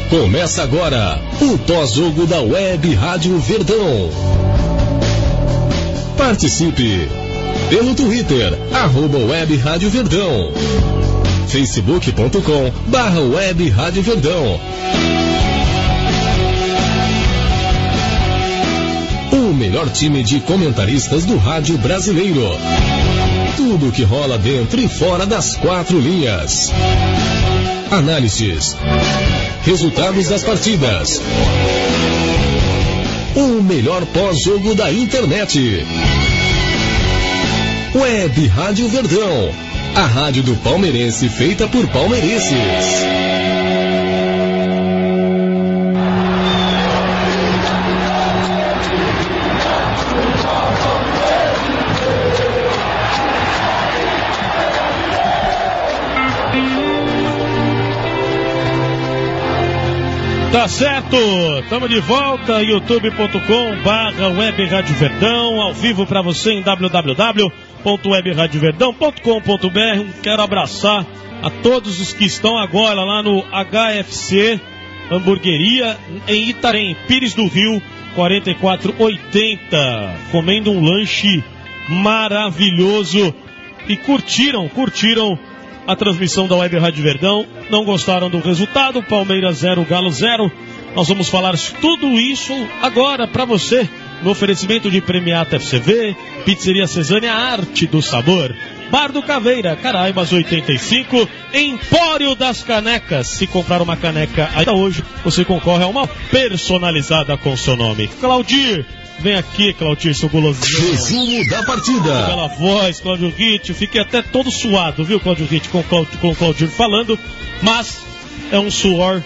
Começa agora o pós-jogo da Web Rádio Verdão. Participe pelo Twitter, @Web Rádio Verdão, facebook.com/Web Rádio Verdão. O melhor time de comentaristas do rádio brasileiro. Tudo que rola dentro e fora das quatro linhas. Análises. Resultados das partidas. O melhor pós-jogo da internet. Web Rádio Verdão. A rádio do palmeirense feita por palmeirenses. Tá certo, estamos de volta, youtube.com/Web Rádio Verdão, ao vivo para você em www.webradioverdão.com.br. Quero abraçar a todos os que estão agora lá no HFC Hamburgueria em Itarém, Pires do Rio, 4480, comendo um lanche maravilhoso e curtiram a transmissão da Web Rádio Verdão. Não gostaram do resultado, Palmeiras 0, Galo 0. Nós vamos falar tudo isso agora para você, no oferecimento de Premiata FCV, Pizzeria Cesânia, Arte do Sabor, Bar do Caveira, Caraibas 85, Empório das Canecas. Se comprar uma caneca ainda hoje, você concorre a uma personalizada com seu nome. Claudir, vem aqui, Claudir, seu gulosinho. Resumo da partida. Pela voz, Cláudio Ritt. Fiquei até todo suado, viu, Cláudio Ritt, com o Claudir falando. Mas é um suor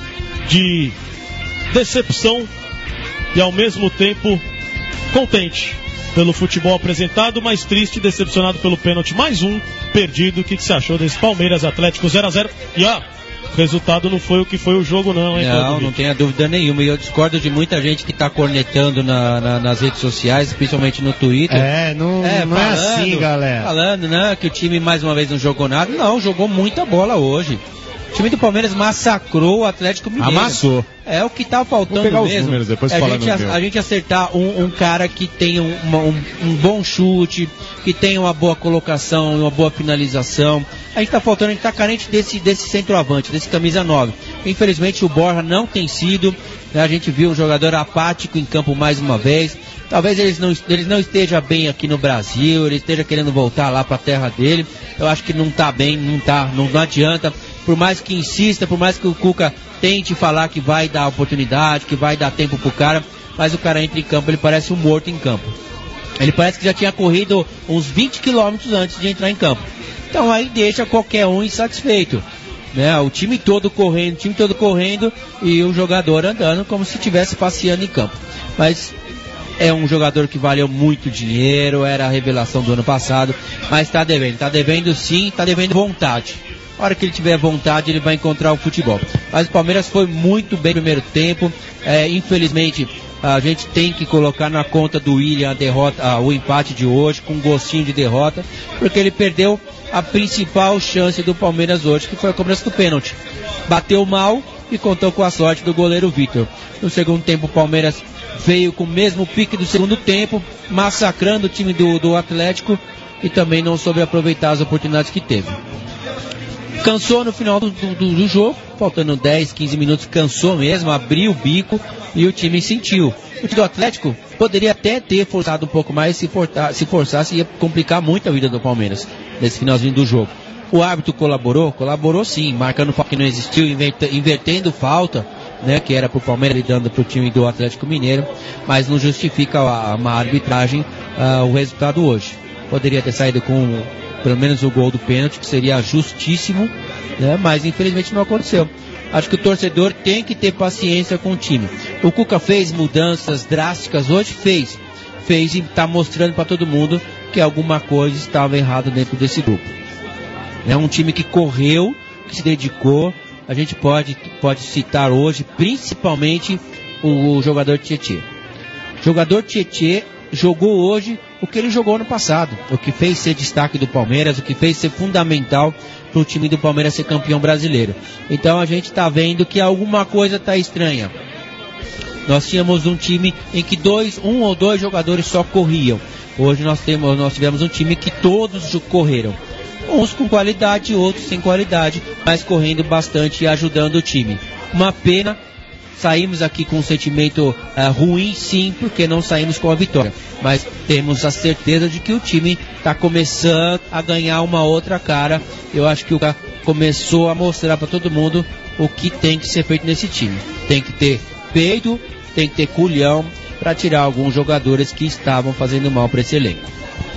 de decepção e, ao mesmo tempo, contente pelo futebol apresentado, mas triste, decepcionado pelo pênalti. Mais um perdido. O que você achou desse Palmeiras Atlético 0-0? E o resultado não foi o que foi o jogo, não, hein? Não tenha dúvida nenhuma. E eu discordo de muita gente que está cornetando nas redes sociais, principalmente no Twitter. Não é assim, galera. Falando, né, que o time mais uma vez não jogou nada. Não, jogou muita bola hoje. O time do Palmeiras massacrou o Atlético Mineiro. Amassou. É o que tá faltando pegar mesmo. Os números, depois a gente acertar um cara que tenha um bom chute, que tenha uma boa colocação, uma boa finalização. A gente tá faltando, a gente tá carente desse centroavante, desse camisa 9. Infelizmente o Borja não tem sido, né? A gente viu um jogador apático em campo mais uma vez. Talvez ele não esteja bem aqui no Brasil, ele esteja querendo voltar lá pra terra dele. Eu acho que não tá bem, não adianta. Por mais que insista, por mais que o Cuca tente falar que vai dar oportunidade, que vai dar tempo pro cara, mas o cara entra em campo, ele parece um morto em campo. Ele parece que já tinha corrido uns 20 quilômetros antes de entrar em campo. Então aí deixa qualquer um insatisfeito, né? O time todo correndo e o jogador andando como se estivesse passeando em campo. Mas é um jogador que valeu muito dinheiro, era a revelação do ano passado, mas tá devendo sim, tá devendo vontade. A hora que ele tiver vontade, ele vai encontrar o futebol. Mas o Palmeiras foi muito bem no primeiro tempo. Infelizmente, a gente tem que colocar na conta do William a derrota, o empate de hoje, com um gostinho de derrota, porque ele perdeu a principal chance do Palmeiras hoje, que foi a cobrança do pênalti. Bateu mal e contou com a sorte do goleiro Vitor. No segundo tempo, o Palmeiras veio com o mesmo pique do segundo tempo, massacrando o time do Atlético e também não soube aproveitar as oportunidades que teve. Cansou no final do jogo, faltando 10, 15 minutos, cansou mesmo, abriu o bico e o time sentiu. O time do Atlético poderia até ter forçado um pouco mais, se forçasse ia complicar muito a vida do Palmeiras nesse finalzinho do jogo. O árbitro colaborou sim, marcando falta que não existiu, invertendo falta, né, que era pro Palmeiras e dando pro time do Atlético Mineiro, mas não justifica uma arbitragem o resultado hoje. Poderia ter saído com pelo menos o gol do pênalti, que seria justíssimo, né? Mas infelizmente não aconteceu. Acho que o torcedor tem que ter paciência com o time. O Cuca fez mudanças drásticas hoje? Fez e está mostrando para todo mundo que alguma coisa estava errada dentro desse grupo. É um time que correu, que se dedicou. A gente pode citar hoje principalmente o jogador Tietê. O jogador Tietê jogou hoje o que ele jogou ano passado, o que fez ser destaque do Palmeiras, o que fez ser fundamental para o time do Palmeiras ser campeão brasileiro. Então a gente está vendo que alguma coisa está estranha. Nós tínhamos um time em que um ou dois jogadores só corriam. Hoje nós tivemos um time que todos correram. Uns com qualidade, outros sem qualidade, mas correndo bastante e ajudando o time. Uma pena, saímos aqui com um sentimento ruim, sim, porque não saímos com a vitória. Mas temos a certeza de que o time está começando a ganhar uma outra cara. Eu acho que o cara começou a mostrar para todo mundo o que tem que ser feito nesse time. Tem que ter peito, tem que ter culhão para tirar alguns jogadores que estavam fazendo mal para esse elenco.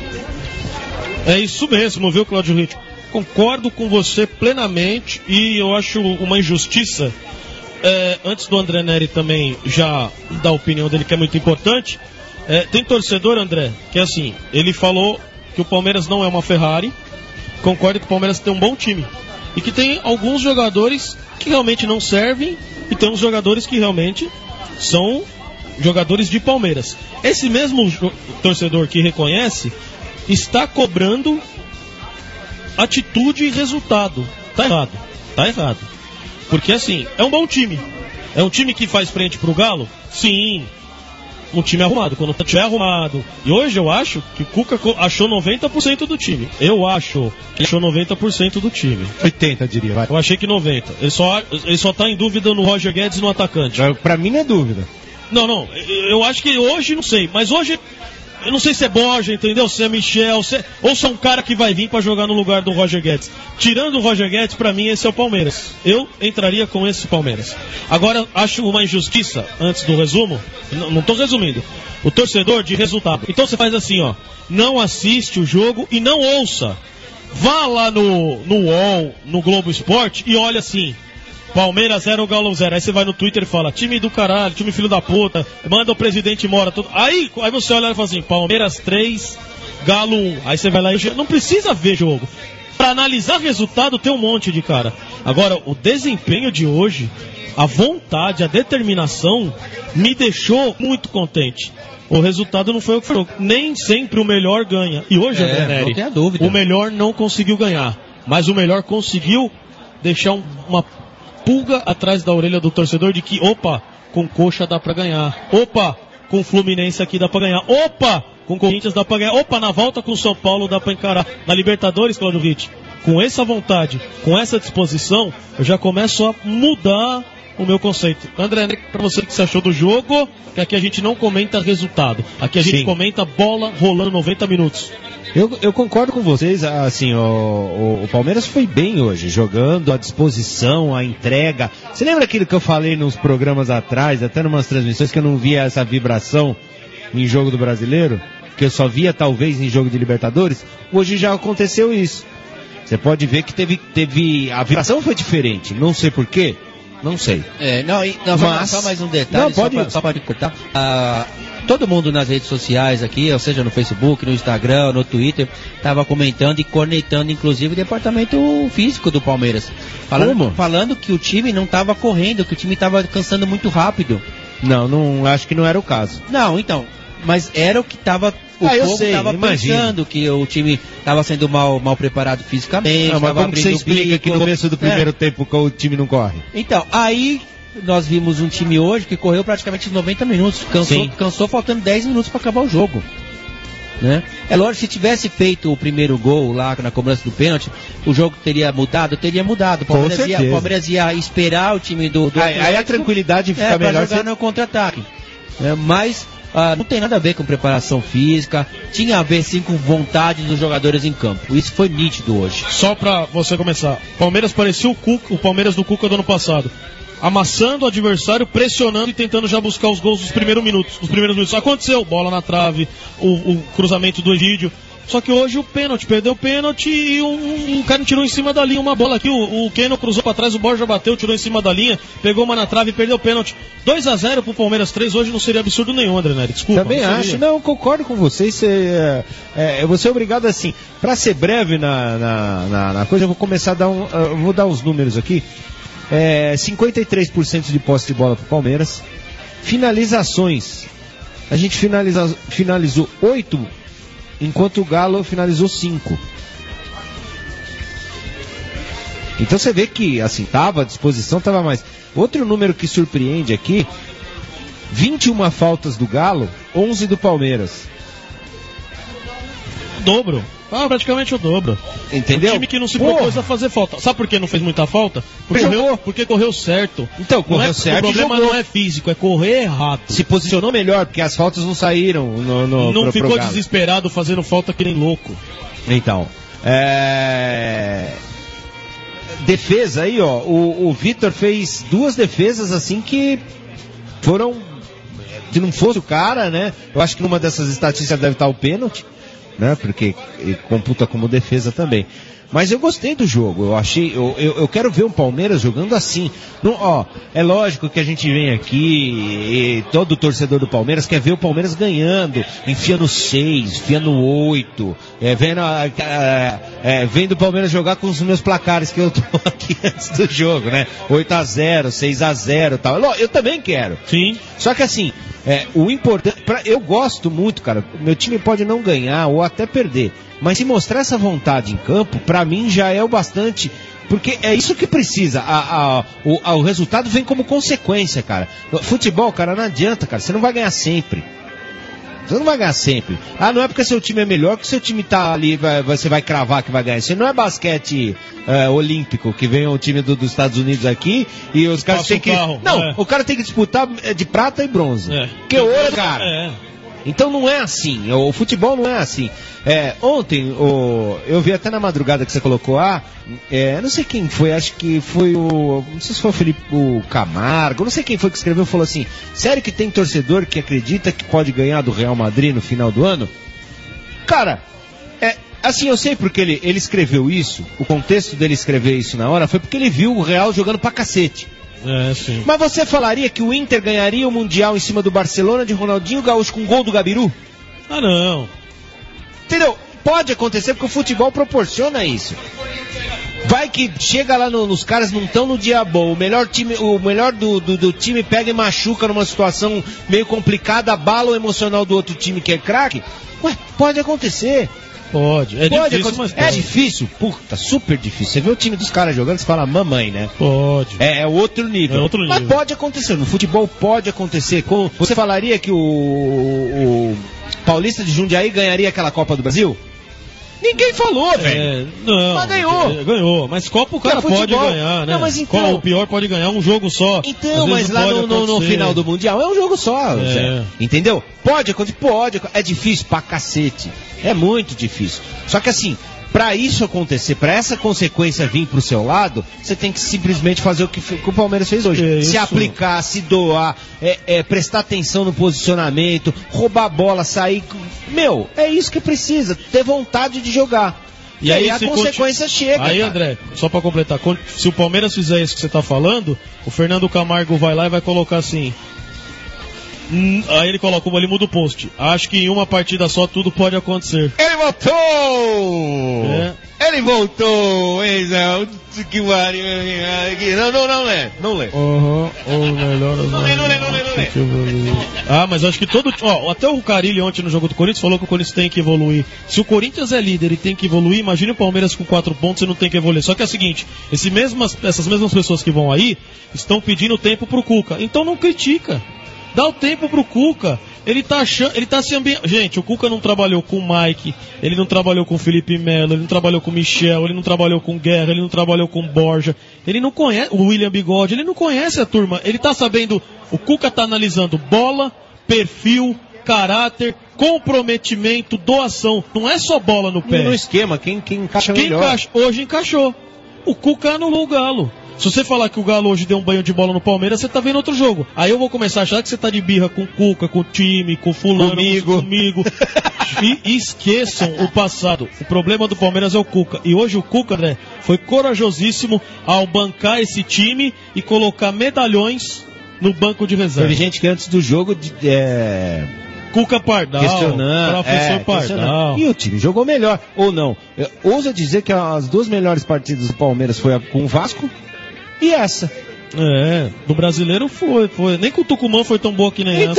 É isso mesmo, viu, Cláudio Ritt? Concordo com você plenamente e eu acho uma injustiça. Antes do André Neri também já dar a opinião dele, que é muito importante. Tem torcedor, André, que é assim, ele falou que o Palmeiras não é uma Ferrari. Concordo que o Palmeiras tem um bom time e que tem alguns jogadores que realmente não servem e tem uns jogadores que realmente são jogadores de Palmeiras. Esse mesmo torcedor que reconhece está cobrando atitude e resultado. Tá errado. Porque assim, é um bom time. É um time que faz frente pro Galo? Sim. Um time arrumado. Quando tiver arrumado. E hoje eu acho que o Cuca achou 90% do time. Eu acho que achou 90% do time. 80, diria. Vai. Eu achei que 90%. Ele só tá em dúvida no Roger Guedes e no atacante. Pra mim não é dúvida. Não. Eu acho que hoje, não sei. Mas hoje, eu não sei se é Borja, entendeu? Se é Michel, ou se é um cara que vai vir pra jogar no lugar do Roger Guedes. Tirando o Roger Guedes, pra mim esse é o Palmeiras. Eu entraria com esse Palmeiras. Agora, acho uma injustiça, antes do resumo, não tô resumindo, o torcedor de resultado. Então você faz assim, ó, não assiste o jogo e não ouça. Vá lá no UOL, no Globo Esporte e olha assim, Palmeiras 0, Galo 0. Aí você vai no Twitter e fala, time do caralho, time filho da puta, manda o presidente embora. Tudo. Aí você olha e fala assim, Palmeiras 3, Galo 1. Aí você vai lá e não precisa ver jogo. Pra analisar resultado tem um monte de cara. Agora, o desempenho de hoje, a vontade, a determinação, me deixou muito contente. O resultado não foi o que foi. Nem sempre o melhor ganha. E hoje, André Neri, não tenha dúvida, o melhor não conseguiu ganhar. Mas o melhor conseguiu deixar uma pulga atrás da orelha do torcedor de que, opa, com Coxa dá pra ganhar. Opa, com Fluminense aqui dá pra ganhar. Opa, com Corinthians dá pra ganhar. Opa, na volta com São Paulo dá pra encarar. Na Libertadores, Cláudio Ritt, com essa vontade, com essa disposição, eu já começo a mudar o meu conceito. André, pra você, o que você achou do jogo? Que aqui a gente não comenta resultado. Aqui a gente comenta bola rolando 90 minutos. Eu concordo com vocês, assim, o Palmeiras foi bem hoje, jogando, a disposição, a entrega. Você lembra aquilo que eu falei nos programas atrás, até numas transmissões, que eu não via essa vibração em jogo do Brasileiro? Que eu só via talvez em jogo de Libertadores? Hoje já aconteceu isso. Você pode ver que teve a vibração foi diferente, não sei porquê. Não sei. Só mais um detalhe, só pode cortar. Todo mundo nas redes sociais aqui, ou seja, no Facebook, no Instagram, no Twitter, estava comentando e cornetando, inclusive, o departamento físico do Palmeiras. Falando que o time não estava correndo, que o time estava cansando muito rápido. Não, acho que não era o caso. Não, então, mas era o que estava... O povo estava pensando que o time estava sendo mal preparado fisicamente. Mas como você explica que no começo do primeiro tempo o time não corre? Então, aí nós vimos um time hoje que correu praticamente 90 minutos. Cansou faltando 10 minutos para acabar o jogo. Né? É lógico, se tivesse feito o primeiro gol lá na cobrança do pênalti, o jogo teria mudado. O Palmeiras ia esperar o time do aí a tranquilidade fica melhor pra jogar no contra-ataque. Mas não tem nada a ver com preparação física, tinha a ver sim com vontade dos jogadores em campo. Isso foi nítido hoje. Só pra você começar, Palmeiras parecia o Palmeiras do Cuca do ano passado, amassando o adversário, pressionando e tentando já buscar os gols dos primeiros minutos. Aconteceu, bola na trave, o cruzamento do Egídio. Só que hoje perdeu o pênalti e um cara tirou em cima da linha uma bola aqui. O Keno cruzou pra trás, o Borja bateu, tirou em cima da linha, pegou uma na trave e perdeu o pênalti. 2-0 pro Palmeiras 3, hoje não seria absurdo nenhum, André Neri, desculpa. Também acho, não, concordo com vocês. Você é obrigado assim, pra ser breve na coisa, eu vou começar a dar vou dar os números aqui. 53% de posse de bola pro Palmeiras, finalizações a gente finalizou 8, enquanto o Galo finalizou 5. Então você vê que, assim, tava à disposição, tava mais. Outro número que surpreende aqui, 21 faltas do Galo, 11 do Palmeiras. Dobro. Praticamente o dobro. Entendeu? Um time que não se propôs a fazer falta. Sabe por que não fez muita falta? Porque correu certo. Então, correu certo. O problema não é físico, é correr errado. Se posicionou melhor, porque as faltas não saíram não ficou desesperado fazendo falta que nem louco. Então, defesa aí, ó. O Vitor fez 2 defesas assim que foram. Se não fosse o cara, né? Eu acho que numa dessas estatísticas deve estar o pênalti, né? Porque computa como defesa também. Mas eu gostei do jogo, eu quero ver o Palmeiras jogando assim. Não, é lógico que a gente vem aqui e todo torcedor do Palmeiras quer ver o Palmeiras ganhando, enfiando 6, enfiando 8, vendo o Palmeiras jogar com os meus placares que eu tô aqui antes do jogo, né? 8-0, 6-0 e tal. Eu também quero. Sim. Só que assim, o importante, eu gosto muito, cara, meu time pode não ganhar ou até perder, mas se mostrar essa vontade em campo, pra mim já é o bastante, porque é isso que precisa, o resultado vem como consequência, cara. Futebol, cara, não adianta, cara, você não vai ganhar sempre. Você não vai ganhar sempre. Não é porque seu time é melhor que seu time tá ali, você vai cravar que vai ganhar. Isso não é basquete olímpico, que vem o time dos Estados Unidos aqui e os caras têm que... o cara tem que disputar de prata e bronze. Que ouro, cara. Então não é assim, o futebol não é assim. Ontem, eu vi até na madrugada que você colocou não sei quem foi, acho que foi não sei se foi o Camargo, não sei quem foi que escreveu, falou assim: sério que tem torcedor que acredita que pode ganhar do Real Madrid no final do ano? Cara, assim, eu sei porque ele escreveu isso, o contexto dele escrever isso na hora foi porque ele viu o Real jogando pra cacete. Sim. Mas você falaria que o Inter ganharia o Mundial em cima do Barcelona de Ronaldinho Gaúcho com gol do Gabiru? Não. Entendeu? Pode acontecer porque o futebol proporciona isso. Vai que chega lá nos caras não estão no dia bom, o melhor do time pega e machuca numa situação meio complicada, abala o emocional do outro time que é craque. Pode acontecer. Pode. Difícil, mas pode. É difícil? Puta, super difícil. Você vê o time dos caras jogando, você fala mamãe, né? Pode. É outro nível. Mas pode acontecer. No futebol pode acontecer. Você falaria que o Paulista de Jundiaí ganharia aquela Copa do Brasil? Ninguém falou, velho. Não. Mas ganhou. Ganhou. Mas Copa o cara pode ganhar, né? Não, mas então... O pior pode ganhar um jogo só. Então, mas lá no final do Mundial é um jogo só, Zé. Entendeu? Pode acontecer, pode. É difícil pra cacete. É muito difícil. Só que assim, pra isso acontecer, pra essa consequência vir pro seu lado, você tem que simplesmente fazer o que o Palmeiras fez hoje. Se aplicar, se doar, prestar atenção no posicionamento, roubar a bola, sair... é isso que precisa, ter vontade de jogar. E aí a consequência chega. Aí, cara. André, só pra completar, se o Palmeiras fizer isso que você tá falando, o Fernando Camargo vai lá e vai colocar assim... Aí ele coloca, ele muda o post. Acho que em uma partida só tudo pode acontecer. Ele voltou! Ele voltou! Que mario. Não lê. Mas acho que até o Carille ontem no jogo do Corinthians falou que o Corinthians tem que evoluir. Se o Corinthians é líder e tem que evoluir, imagine o Palmeiras com 4 pontos e não tem que evoluir. Só que é o seguinte, essas mesmas pessoas que vão aí estão pedindo tempo pro Cuca. Então não critica. Dá o tempo pro Cuca. Ele tá se ambientando. Gente, o Cuca não trabalhou com o Mike, ele não trabalhou com o Felipe Melo, ele não trabalhou com o Michel, ele não trabalhou com o Guerra, ele não trabalhou com o Borja, ele não conhece o William Bigode, ele não conhece a turma. Ele tá sabendo, o Cuca tá analisando bola, perfil, caráter, comprometimento, doação. Não é só bola no pé. No esquema, quem encaixa melhor. Hoje encaixou. O Cuca anulou o Galo. Se você falar que o Galo hoje deu um banho de bola no Palmeiras, você tá vendo outro jogo. Aí eu vou começar a achar que você tá de birra com o Cuca, com o time, com o fulano, comigo. E esqueçam o passado. O problema do Palmeiras é o Cuca. E hoje o Cuca, André, foi corajosíssimo ao bancar esse time e colocar medalhões no banco de reserva. Teve gente que antes do jogo... Cuca Pardal, professor Pardal. E o time jogou melhor, ou não? Ousa dizer que as 2 melhores partidas do Palmeiras foi com o Vasco e essa. Do brasileiro foi. Nem com o Tucumã foi tão boa que nem essa.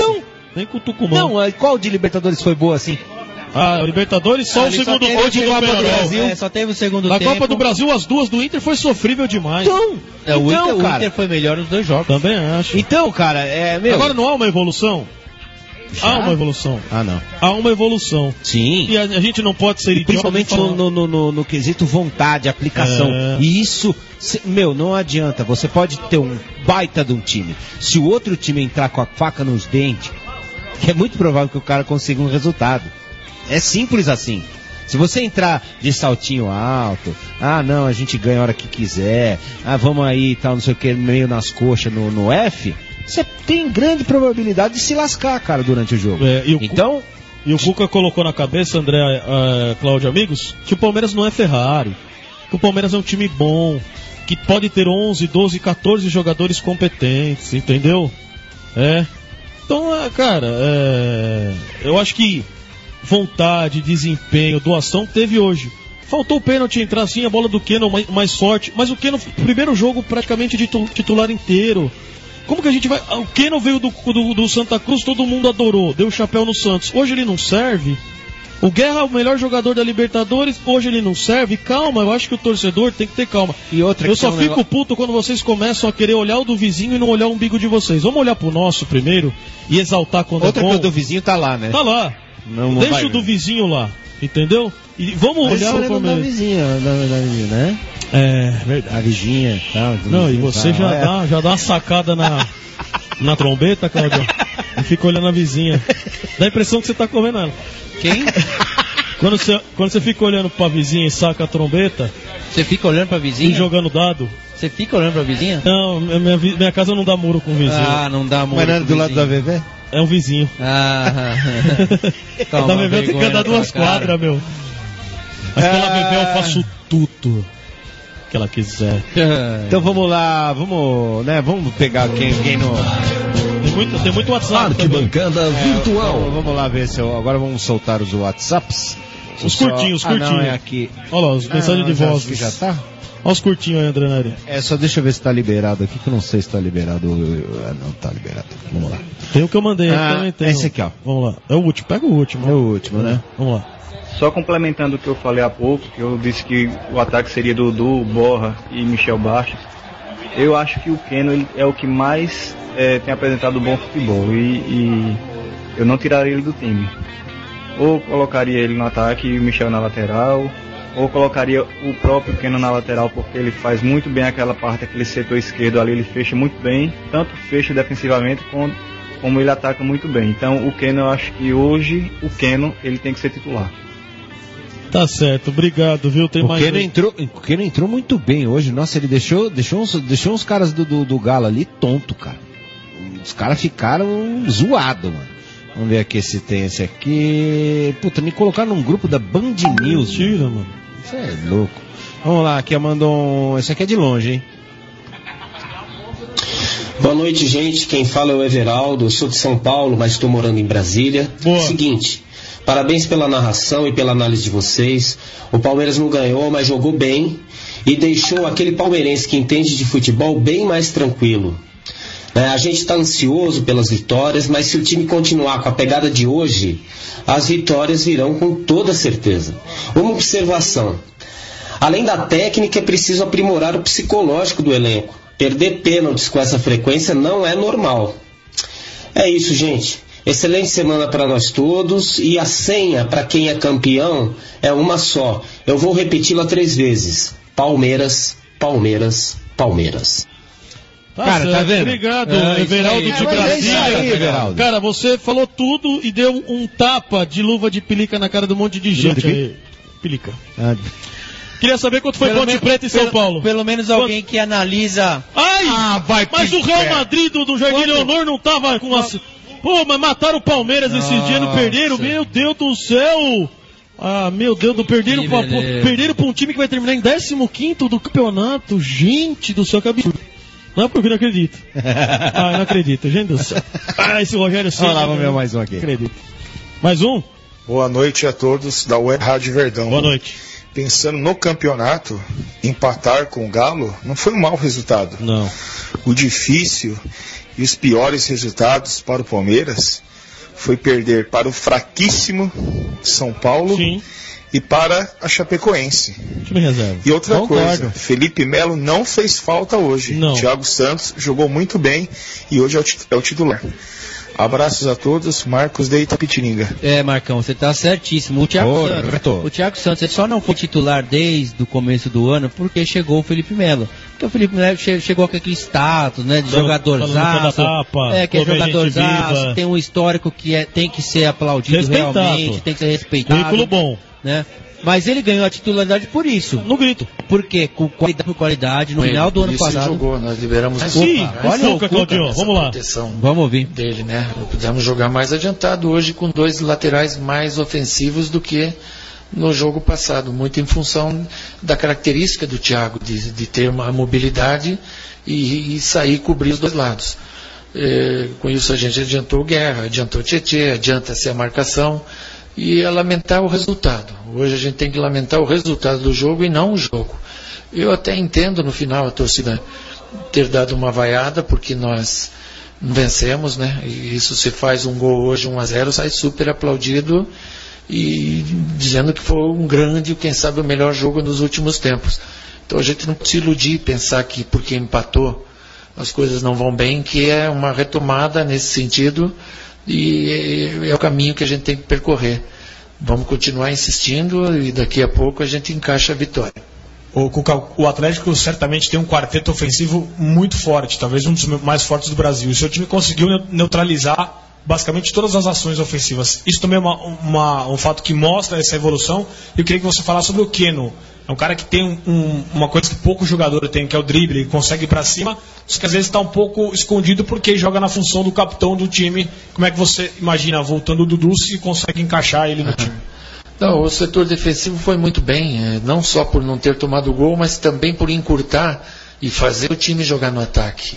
Nem com o Tucumã. Não, qual de Libertadores foi boa assim? A Libertadores só o segundo gol de Copa do Penharol. Brasil. Só teve o segundo tempo. Na Copa do Brasil, as duas do Inter foi sofrível demais. O Inter foi melhor nos 2 jogos. Também acho. Então, cara, Agora não há uma evolução? Há uma evolução. Não. Há uma evolução. Sim. E a gente não pode ser idiota. Principalmente no quesito vontade, aplicação. E isso, não adianta. Você pode ter um baita de um time. Se o outro time entrar com a faca nos dentes, que é muito provável que o cara consiga um resultado. É simples assim. Se você entrar de saltinho alto, não, a gente ganha a hora que quiser, vamos aí e tal, não sei o que, meio nas coxas no F, você tem grande probabilidade de se lascar, cara, durante o jogo. E o Cuca colocou na cabeça, André, Cláudio, amigos, que o Palmeiras não é Ferrari, que o Palmeiras é um time bom, que pode ter 11, 12, 14 jogadores competentes, entendeu? Então, cara, eu acho que vontade, desempenho, doação teve hoje. Faltou o pênalti entrar assim, a bola do Keno mais forte, mas o Keno, primeiro jogo praticamente de titular inteiro. Como que a gente vai... O Keno veio do Santa Cruz, todo mundo adorou, deu o chapéu no Santos. Hoje ele não serve. O Guerra é o melhor jogador da Libertadores, hoje ele não serve. Calma, eu acho que o torcedor tem que ter calma. Eu só fico puto quando vocês começam a querer olhar o do vizinho e não olhar o umbigo de vocês. Vamos olhar pro nosso primeiro e exaltar quando é bom. Que o do vizinho tá lá, né? Tá lá. Não deixa o do vizinho lá, entendeu? E vamos olhar o Palmeiras. Da vizinha, né? Verdade. A vizinha, tal. Não, e você já dá uma sacada na trombeta, Claudio, e fica olhando a vizinha. Dá a impressão que você tá comendo ela. Quem? Quando você fica olhando pra vizinha e saca a trombeta... Você fica olhando pra vizinha? E jogando dado. Você fica olhando pra vizinha? Não, minha casa não dá muro com vizinho. Não dá muro. Mas não é do lado da VV? É um vizinho. Da VV tem que andar 2 quadras, meu. Mas pela VV eu faço tudo que ela quiser. Então vamos lá, vamos pegar quem no... Tem muito WhatsApp. Arquibancada virtual. Vamos lá ver se agora vamos soltar os WhatsApps. Os curtinhos. Não, é aqui. Olha lá, os mensagens de voz. Que já tá? Olha os curtinhos aí, André Neri. Só deixa eu ver se tá liberado aqui, que eu não sei se tá liberado. Não tá liberado. Vamos lá. Tem o que eu mandei aqui também. Tem esse aqui, ó. Vamos lá. É o último. Pega o último. É o último, né? Vamos lá. Só complementando o que eu falei há pouco, que eu disse que o ataque seria Dudu, Borja e Michel Bastos. Eu acho que o Keno ele é o que mais tem apresentado bom futebol e eu não tiraria ele do time. Ou colocaria ele no ataque e o Michel na lateral, ou colocaria o próprio Keno na lateral, porque ele faz muito bem aquela parte, aquele setor esquerdo ali, ele fecha muito bem, tanto fecha defensivamente como ele ataca muito bem. Então o Keno, eu acho que hoje o Keno ele tem que ser titular. Tá certo, obrigado, viu? Tem mais. O Keno entrou muito bem hoje. Nossa, ele deixou uns caras do Galo ali tonto, cara. Os caras ficaram zoados, mano. Vamos ver aqui se tem esse aqui. Puta, me colocaram num grupo da Band News. Mentira, mano. Isso é louco. Vamos lá, aqui mandou esse aqui é de longe, hein? Boa noite, gente. Quem fala é o Everaldo. Eu sou de São Paulo, mas estou morando em Brasília. Boa. Seguinte, parabéns pela narração e pela análise de vocês. O Palmeiras não ganhou, mas jogou bem e deixou aquele palmeirense que entende de futebol bem mais tranquilo. A gente está ansioso pelas vitórias, mas se o time continuar com a pegada de hoje, as vitórias virão com toda certeza. Uma observação: além da técnica, é preciso aprimorar o psicológico do elenco. Perder pênaltis com essa frequência não é normal. É isso, gente. Excelente semana para nós todos, e a senha para quem é campeão é uma só. Eu vou repeti-la 3 vezes: Palmeiras, Palmeiras, Palmeiras. Cara, tá vendo? Obrigado, Everaldo de Brasília. Cara, você falou tudo e deu um tapa de luva de pelica na cara de um monte de gente aí. Pelica. Queria saber quanto foi Ponte Preta em São Paulo. Pelo menos alguém que analisa. Mas o Real Madrid do Jardim Leonor não tava com as... Pô, mas mataram o Palmeiras esses dias, não perderam? Meu Deus do céu! Meu Deus, perderam pra um time que vai terminar em 15º do campeonato. Gente do céu, que absurdo. Não, porque eu não acredito. Não acredito, gente do céu. Esse Rogério Ceni. Vamos lá, vamos ver mais um aqui. Acredito. Mais um? Boa noite a todos da Web Rádio Verdão. Boa noite. Pensando no campeonato, empatar com o Galo não foi um mau resultado. Não. O difícil e os piores resultados para o Palmeiras foi perder para o fraquíssimo São Paulo. Sim. E para a Chapecoense. Time reserva. E outra Concordo. coisa, Felipe Melo não fez falta hoje. Não. Thiago Santos jogou muito bem e hoje é o titular. Abraços a todos, Marcos de Itapetininga. Marcão, você tá certíssimo. O Thiago Santos ele só não foi titular desde o começo do ano porque chegou o Felipe Melo. Porque o Felipe Melo chegou com aquele status, né, de jogadorzaço. Que é jogadorzaço, tem um histórico que tem que ser aplaudido realmente, tem que ser respeitado. Currículo bom. Né? Mas ele ganhou a titularidade por isso. No grito. Porque com qualidade, no final do ano passado. Jogou, nós liberamos olha Claudio, vamos lá. Vamos ouvir. Dele, né? Pudemos jogar mais adiantado hoje com 2 laterais mais ofensivos do que no jogo passado, muito em função da característica do Thiago de ter uma mobilidade e sair e cobrir os 2 lados. Com isso a gente adiantou o Guerra, adiantou o Tietê, adianta-se a marcação. E é lamentar o resultado. Hoje a gente tem que lamentar o resultado do jogo e não o jogo. Eu até entendo no final a torcida ter dado uma vaiada, porque nós vencemos, né? E isso se faz um gol hoje, 1-0, sai super aplaudido e dizendo que foi um grande, quem sabe o melhor jogo nos últimos tempos. Então a gente não pode se iludir, pensar que porque empatou as coisas não vão bem, que é uma retomada nesse sentido. E é o caminho que a gente tem que percorrer. Vamos continuar insistindo e daqui a pouco a gente encaixa a vitória. O Atlético certamente tem um quarteto ofensivo muito forte, talvez um dos mais fortes do Brasil. O seu time conseguiu neutralizar basicamente todas as ações ofensivas. Isso também é um fato que mostra essa evolução. Eu queria que você falasse sobre o Keno. É um cara que tem uma coisa que pouco jogador tem, que é o drible, consegue ir para cima, só que às vezes está um pouco escondido porque joga na função do capitão do time. Como é que você imagina, voltando o Dudu, se consegue encaixar ele no time? Não, o setor defensivo foi muito bem, não só por não ter tomado gol, mas também por encurtar e fazer o time jogar no ataque.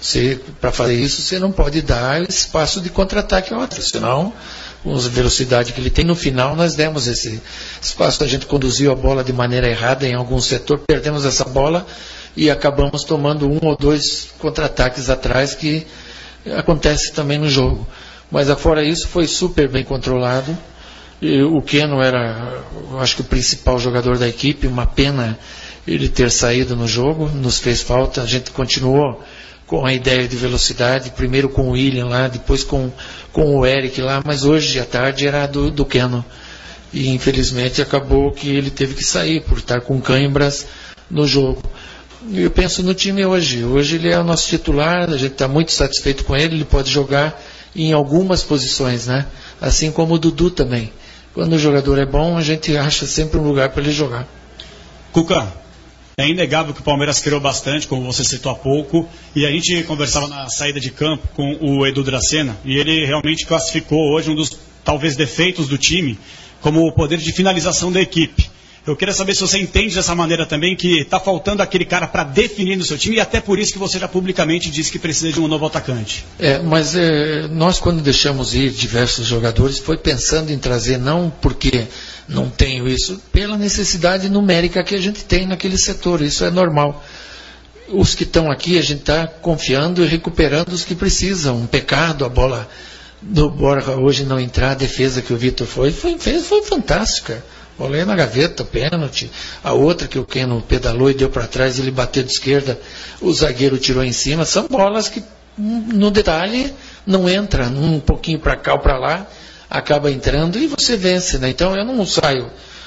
Para fazer isso, você não pode dar espaço de contra-ataque ao outro, senão, com a velocidade que ele tem, no final nós demos esse espaço. A gente conduziu a bola de maneira errada em algum setor, perdemos essa bola e acabamos tomando 1 ou 2 contra-ataques atrás, que acontece também no jogo. Mas afora isso, foi super bem controlado. E o Keno era, acho que o principal jogador da equipe. Uma pena ele ter saído no jogo, nos fez falta. A gente continuou com a ideia de velocidade, primeiro com o William lá, depois com o Eric lá, mas hoje à tarde era do Keno. E infelizmente acabou que ele teve que sair por estar com cãibras no jogo. Eu penso no time hoje. Hoje ele é o nosso titular, a gente está muito satisfeito com ele pode jogar em algumas posições, né? Assim como o Dudu também. Quando o jogador é bom, a gente acha sempre um lugar para ele jogar. Cuca, é inegável que o Palmeiras criou bastante, como você citou há pouco, e a gente conversava na saída de campo com o Edu Dracena, e ele realmente classificou hoje um dos, talvez, defeitos do time, como o poder de finalização da equipe. Eu queria saber se você entende dessa maneira também, que está faltando aquele cara para definir no seu time, e até por isso que você já publicamente disse que precisa de um novo atacante. Mas nós, quando deixamos ir diversos jogadores, foi pensando em trazer, não porque não tenho isso, pela necessidade numérica que a gente tem naquele setor. Isso é normal. Os que estão aqui, a gente está confiando e recuperando os que precisam. Um pecado a bola do Borja hoje não entrar, a defesa que o Vitor foi fantástica. Bola aí na gaveta, pênalti. A outra que o Keno pedalou e deu para trás, ele bateu de esquerda, o zagueiro tirou em cima. São bolas que, no detalhe, não entra, um pouquinho para cá ou para lá, acaba entrando e você vence, né? Então eu não saio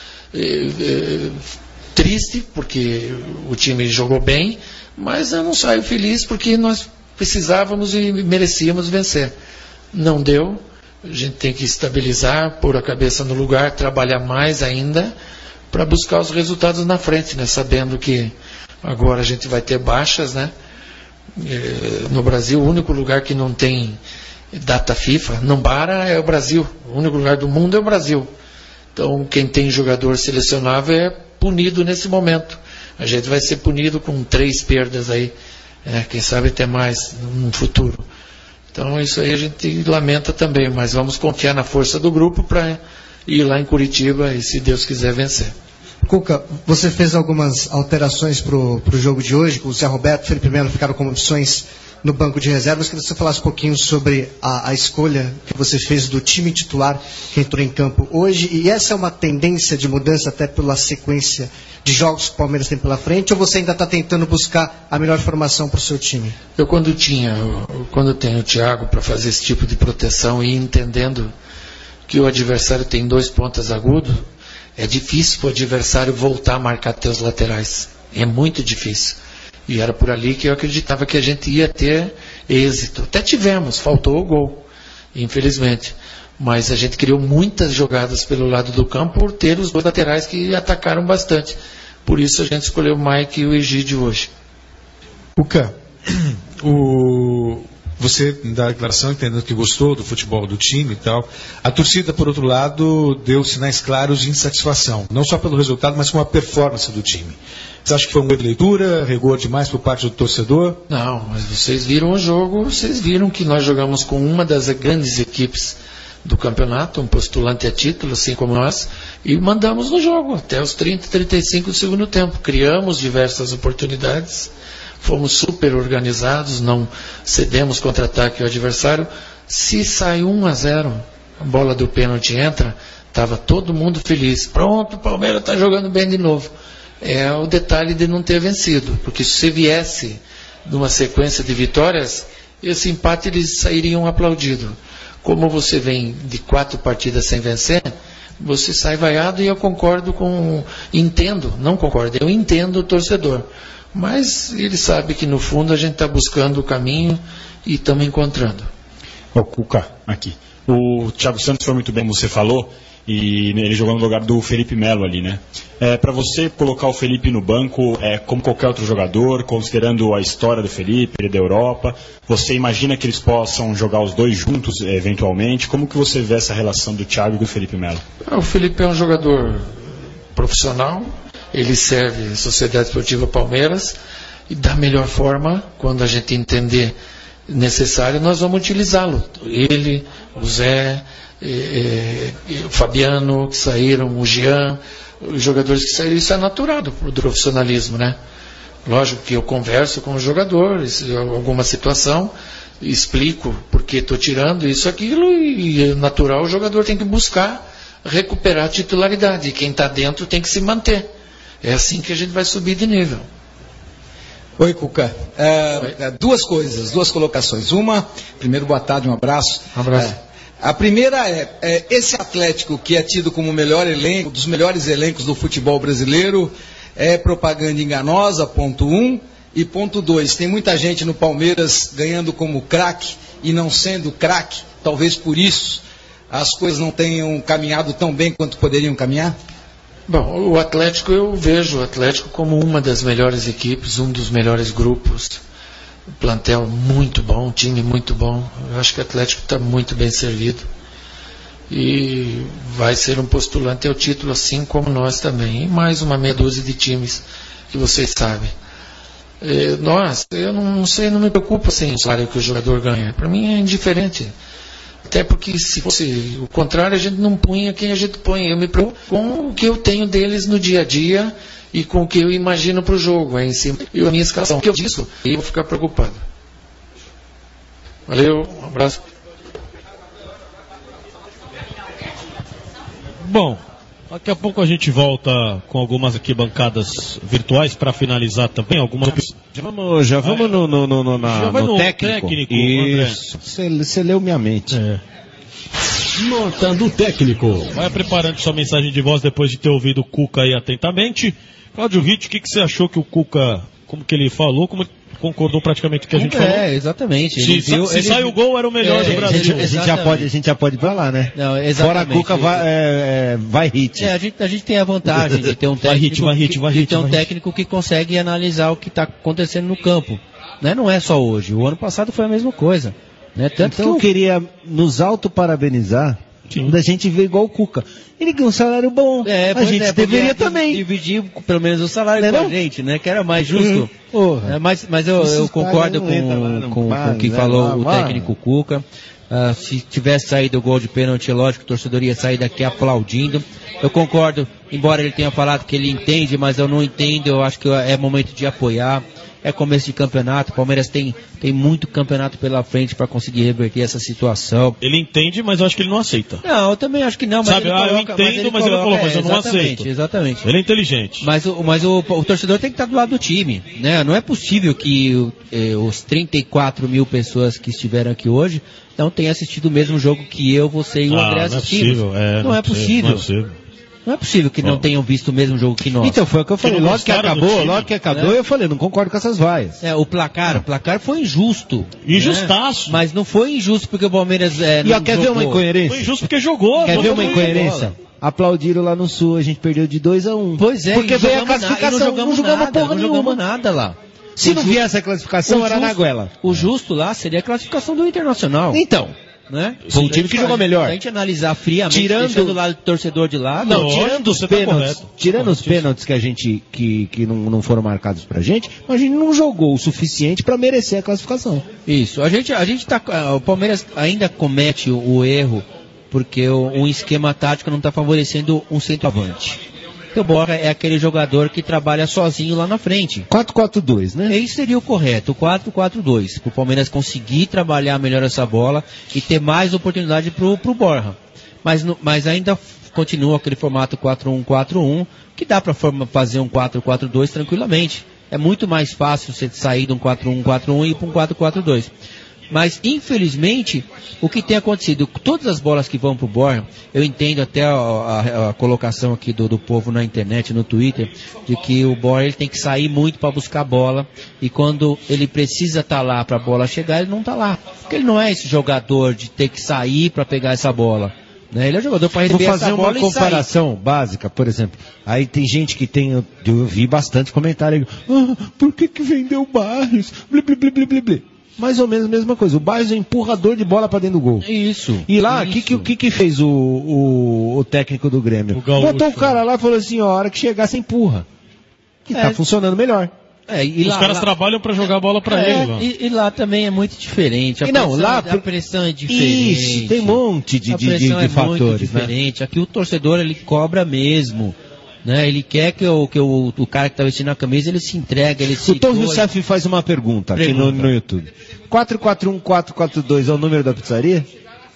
triste, porque o time jogou bem, mas eu não saio feliz porque nós precisávamos e merecíamos vencer. Não deu. A gente tem que estabilizar, pôr a cabeça no lugar, trabalhar mais ainda para buscar os resultados na frente, né? Sabendo que agora a gente vai ter baixas, né? No Brasil, o único lugar que não tem data FIFA, não para, é o Brasil. O único lugar do mundo é o Brasil. Então, quem tem jogador selecionável é punido nesse momento. A gente vai ser punido com 3 perdas aí, quem sabe até mais no futuro. Então isso aí a gente lamenta também, mas vamos confiar na força do grupo para ir lá em Curitiba e, se Deus quiser, vencer. Cuca, você fez algumas alterações para o jogo de hoje, com o Zé Roberto e o Felipe Melo ficaram como opções no banco de reservas. Queria que você falasse um pouquinho sobre a escolha que você fez do time titular que entrou em campo hoje. E essa é uma tendência de mudança até pela sequência de jogos que o Palmeiras tem pela frente, ou você ainda está tentando buscar a melhor formação para o seu time? Eu quando tenho o Thiago para fazer esse tipo de proteção e entendendo que o adversário tem 2 pontas agudos, é difícil para o adversário voltar a marcar teus laterais. É muito difícil. E era por ali que eu acreditava que a gente ia ter êxito. Até tivemos, faltou o gol, infelizmente. Mas a gente criou muitas jogadas pelo lado do campo por ter os 2 laterais que atacaram bastante. Por isso a gente escolheu o Mike e o Egídio hoje. Cuca, você dá a declaração entendendo que gostou do futebol do time e tal. A torcida, por outro lado, deu sinais claros de insatisfação. Não só pelo resultado, mas com a performance do time. Você acha que foi um erro de leitura, rigor demais por parte do torcedor? Não, mas vocês viram o jogo, vocês viram que nós jogamos com uma das grandes equipes do campeonato, um postulante a título, assim como nós, e mandamos no jogo até os 30, 35 do segundo tempo. Criamos diversas oportunidades, fomos super organizados, não cedemos contra-ataque ao adversário. Se sai 1-0, a bola do pênalti entra, estava todo mundo feliz. Pronto, o Palmeiras está jogando bem de novo. É o detalhe de não ter vencido, porque se você viesse numa sequência de vitórias, esse empate eles sairiam aplaudidos. Como você vem de 4 partidas sem vencer, você sai vaiado, e eu entendo o torcedor. Mas ele sabe que no fundo a gente está buscando o caminho e estamos encontrando. O Cuca, aqui. O Thiago Santos foi muito bem, como você falou, e ele jogou no lugar do Felipe Melo ali, né? Para você colocar o Felipe no banco, como qualquer outro jogador, considerando a história do Felipe, ele é da Europa, você imagina que eles possam jogar os 2 juntos, eventualmente? Como que você vê essa relação do Thiago e do Felipe Melo? O Felipe é um jogador profissional, ele serve a Sociedade Esportiva Palmeiras, e da melhor forma, quando a gente entender necessário, nós vamos utilizá-lo. Ele, o Zé, o Fabiano, que saíram, o Jean, os jogadores que saíram, isso é natural do profissionalismo, né? Lógico que eu converso com os jogadores, alguma situação, explico porque estou tirando isso, aquilo, e é natural, o jogador tem que buscar recuperar a titularidade, e quem está dentro tem que se manter. É assim que a gente vai subir de nível. Oi, Cuca. 2 coisas, 2 colocações. Uma, primeiro, boa tarde, um abraço. Um abraço. A primeira é esse Atlético que é tido como o melhor elenco, dos melhores elencos do futebol brasileiro, é propaganda enganosa, ponto 1. E ponto 2, tem muita gente no Palmeiras ganhando como craque e não sendo craque. Talvez por isso as coisas não tenham caminhado tão bem quanto poderiam caminhar? Bom, o Atlético, eu vejo o Atlético como uma das melhores equipes, um dos melhores grupos. Plantel muito bom, time muito bom. Eu acho que o Atlético está muito bem servido. E vai ser um postulante ao título, assim como nós também. E mais uma meia dúzia de times que vocês sabem. Eu não sei, não me preocupo assim, o salário que o jogador ganha. Para mim é indiferente. Até porque se fosse o contrário, a gente não punha quem a gente põe. Eu me preocupo com o que eu tenho deles no dia a dia e com o que eu imagino para o jogo. Em cima. E a minha escalação, o que eu disso, eu vou ficar preocupado. Valeu, um abraço. Bom, daqui a pouco a gente volta com algumas aqui bancadas virtuais para finalizar também. Algumas. Já vamos no técnico. Isso. Você leu minha mente. Nota do técnico. Vai preparando sua mensagem de voz depois de ter ouvido o Cuca aí atentamente. Cláudio Ritt, o que você achou que o Cuca, como que ele falou, como concordou praticamente com o que a gente falou? Exatamente. Se sai o gol, era o melhor do Brasil. A gente já pode falar, né? Não, fora a Cuca, vai Ritt. A gente tem a vantagem de ter um técnico que consegue analisar o que está acontecendo no campo. Né? Não é só hoje. O ano passado foi a mesma coisa. Né? Tanto então eu queria nos auto-parabenizar da gente ver igual o Cuca. Ele ganha um salário bom. A gente deveria também dividir pelo menos o salário com a gente, né? Que era mais justo. Mas eu concordo com o que falou o técnico Cuca. Se tivesse saído o gol de pênalti, lógico que o torcedor ia sair daqui aplaudindo. Eu concordo, embora ele tenha falado que ele entende, mas eu não entendo. Eu acho que é momento de apoiar. é começo de campeonato, o Palmeiras tem muito campeonato pela frente para conseguir reverter essa situação. Ele entende, mas eu acho que ele não aceita. Não, eu também acho que não, mas sabe, ele coloca, eu entendo, mas ele falou, mas eu não aceito. Exatamente. Ele é inteligente. Mas o torcedor tem que estar do lado do time, né? Não é possível que os 34 mil pessoas que estiveram aqui hoje não tenham assistido o mesmo jogo que eu, você e o André assistimos. Não é possível. Não é possível que não tenham visto o mesmo jogo que nós. Então, foi o que eu falei. Logo que acabou, eu falei, não concordo com essas vaias. O placar foi injusto. Injustaço. Né? Mas não foi injusto porque o Palmeiras não quer ver uma incoerência? Foi injusto porque jogou. Quer ver uma incoerência? Aplaudiram lá no Sul, a gente perdeu de 2-1. Pois é, porque veio a classificação, não jogamos nada lá. Se não viesse a classificação, era na goela. O justo lá seria a classificação do Internacional. Então. Né? Foi um time que jogou melhor. Se a gente analisar friamente, deixando o lado do torcedor de lado, tirando os pênaltis que a gente que não foram marcados pra gente, a gente não jogou o suficiente pra merecer a classificação. Isso. O Palmeiras ainda comete o erro porque um esquema tático não está favorecendo um centroavante. O Borja é aquele jogador que trabalha sozinho lá na frente. 4-4-2, né? Esse seria o correto, o 4-4-2. Para o Palmeiras conseguir trabalhar melhor essa bola e ter mais oportunidade pro Borja. Mas ainda continua aquele formato 4-1-4-1, que dá para fazer um 4-4-2 tranquilamente. É muito mais fácil você sair de um 4-1-4-1 e ir para um 4-4-2. Mas, infelizmente, o que tem acontecido, todas as bolas que vão pro Borja, eu entendo até a colocação aqui do povo na internet, no Twitter, de que o Borja ele tem que sair muito para buscar a bola, e quando ele precisa estar lá para a bola chegar, ele não está lá. Porque ele não é esse jogador de ter que sair para pegar essa bola. Né? Ele é jogador para receber essa bola e sair. Vou fazer uma comparação básica, por exemplo. Aí tem gente que eu vi bastante comentário, por que vendeu o Barrios? Blá, blá, blá, blá, blá. Mais ou menos a mesma coisa. O Barrios é empurrador de bola pra dentro do gol. Isso. E lá, o que fez o técnico do Grêmio? Botou o cara lá e falou assim, a hora que chegar, você empurra. Que tá funcionando melhor. Os caras trabalham pra jogar a bola pra ele. E lá também é muito diferente. A pressão é diferente. Isso, tem um monte de fatores. Muito diferente. Aqui o torcedor, ele cobra mesmo. Né? Ele quer que o cara que está vestindo a camisa, ele se entrega, ele se... O Tom Youssef faz uma pergunta aqui no YouTube. 441-442 é o número da pizzaria?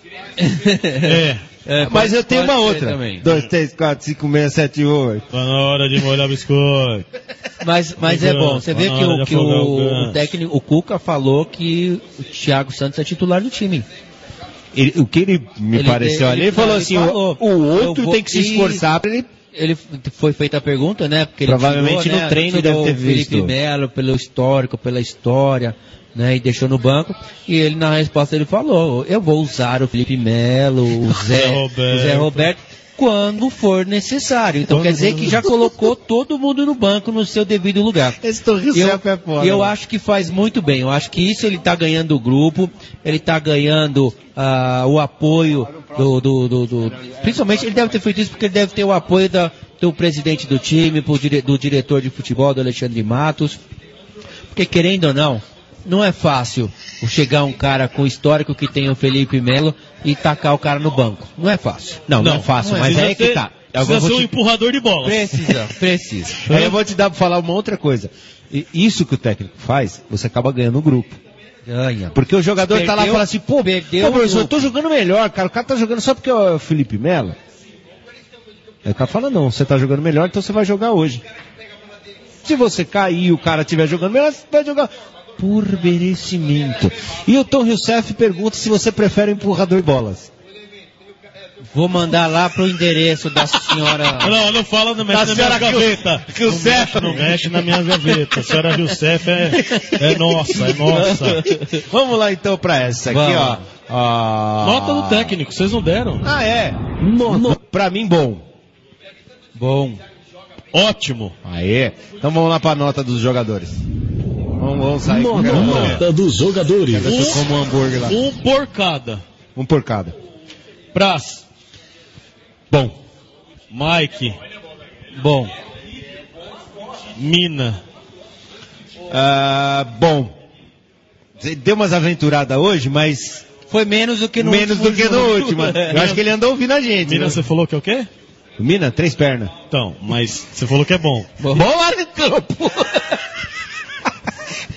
Mas eu tenho uma outra. 2, 3, 4, 5, 6, 7, 8. Tá na hora de molhar biscoito. Mas é bom, você vê que o técnico, o Cuca falou que o Thiago Santos é titular do time. O que ele pareceu ali, ele falou assim, o outro tem que se esforçar para ele foi feita a pergunta, né? Porque provavelmente ele tirou, no treino deve ter visto. Felipe Melo, pelo histórico, pela história, né? E deixou no banco. E ele, na resposta, ele falou, eu vou usar o Felipe Melo, o Zé Roberto, quando for necessário. Então quer dizer que já colocou todo mundo no banco no seu devido lugar. Eu acho que faz muito bem. Eu acho que isso ele está ganhando o grupo, ele está ganhando o apoio principalmente ele deve ter feito isso porque ele deve ter o apoio do presidente do time, do diretor de futebol, do Alexandre Matos. Porque querendo ou não é fácil chegar um cara com o histórico que tem o Felipe Melo e tacar o cara no banco. Não é fácil. Não é fácil, mas é que tá. Precisa ser um empurrador de bola. Precisa. Aí eu vou te dar pra falar uma outra coisa. Isso que o técnico faz, você acaba ganhando o grupo. Ganha. Porque o jogador tá lá e fala assim, professor, eu tô jogando melhor, cara. O cara tá jogando só porque é o Felipe Melo. Aí o cara fala, não, você tá jogando melhor, então você vai jogar hoje. Se você cair e o cara estiver jogando melhor, você vai jogar por merecimento. E o Tom Youssef pergunta se você prefere empurrador de bolas. Vou mandar lá pro endereço da senhora... Não fala, não mexe na minha gaveta. Não mexe na minha gaveta. A senhora Youssef é nossa. Vamos lá então pra essa aqui, ó. Nota do técnico, vocês não deram. Pra mim, bom. Ótimo. Aê. Então vamos lá pra nota dos jogadores. Vamos sair com nota dos jogadores. Como um hambúrguer lá. Um por cada. Praz. Bom. Mike. Bom. Mina. Bom. Deu umas aventuradas hoje, mas... Foi menos do que no último. Eu acho que ele andou ouvindo a gente. Mina, você falou que é o quê? Mina, 3 pernas. Então, mas você falou que é bom. Bom lá no campo.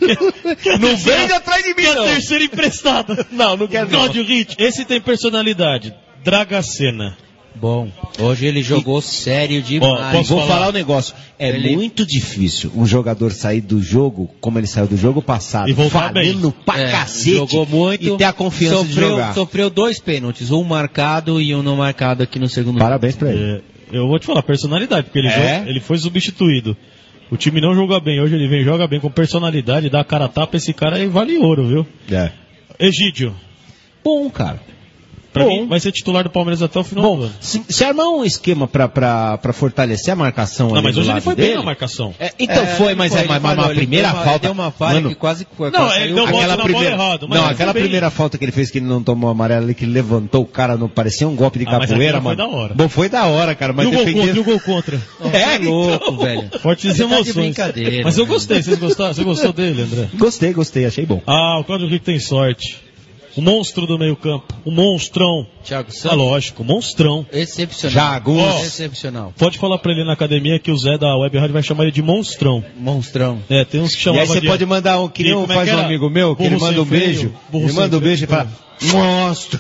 Não vem atrás de mim, quer não. terceira emprestada. Não quero não. Cláudio Ritt, esse tem personalidade. Dragacena. Bom, hoje ele jogou sério demais. Vou falar um negócio. É muito difícil um jogador sair do jogo, como ele saiu do jogo passado, e voltar falando pra cacete, jogou muito, e ter a confiança de jogar. Sofreu 2 pênaltis, um marcado e um não marcado aqui no segundo. Parabéns pra ele. Eu vou te falar, personalidade, porque ele foi substituído. O time não joga bem, hoje ele vem, joga bem com personalidade, dá a cara a tapa, esse cara aí vale ouro, viu? Egídio. Bom, cara. Pra mim, vai ser titular do Palmeiras até o final do ano. Se armar um esquema pra fortalecer a marcação não, ali mas do hoje lado ele foi dele, bem na marcação. Mas a primeira falta... Deu uma falha que quase... Não, ele deu bola na bola errado. Não, aquela primeira falta que ele fez que ele não tomou amarelo ali, que ele levantou o cara, não parecia um golpe de capoeira, mano. Foi da hora. Bom, foi da hora, cara. Mas e o gol contra? É louco, velho. Fortes emoções. De brincadeira. Mas eu gostei, vocês gostaram? Você gostou dele, André? Gostei, achei bom. O Cláudio Ritt tem sorte. O monstro do meio campo. O monstrão. Thiago Santos. Lógico, monstrão. Excepcional. Excepcional. Pode falar pra ele na academia que o Zé da Web Rádio vai chamar ele de monstrão. Monstrão. Tem uns que chamam. E aí você pode mandar um, que nem faz um amigo meu, que ele manda um beijo. Ele manda um beijo e fala, monstro.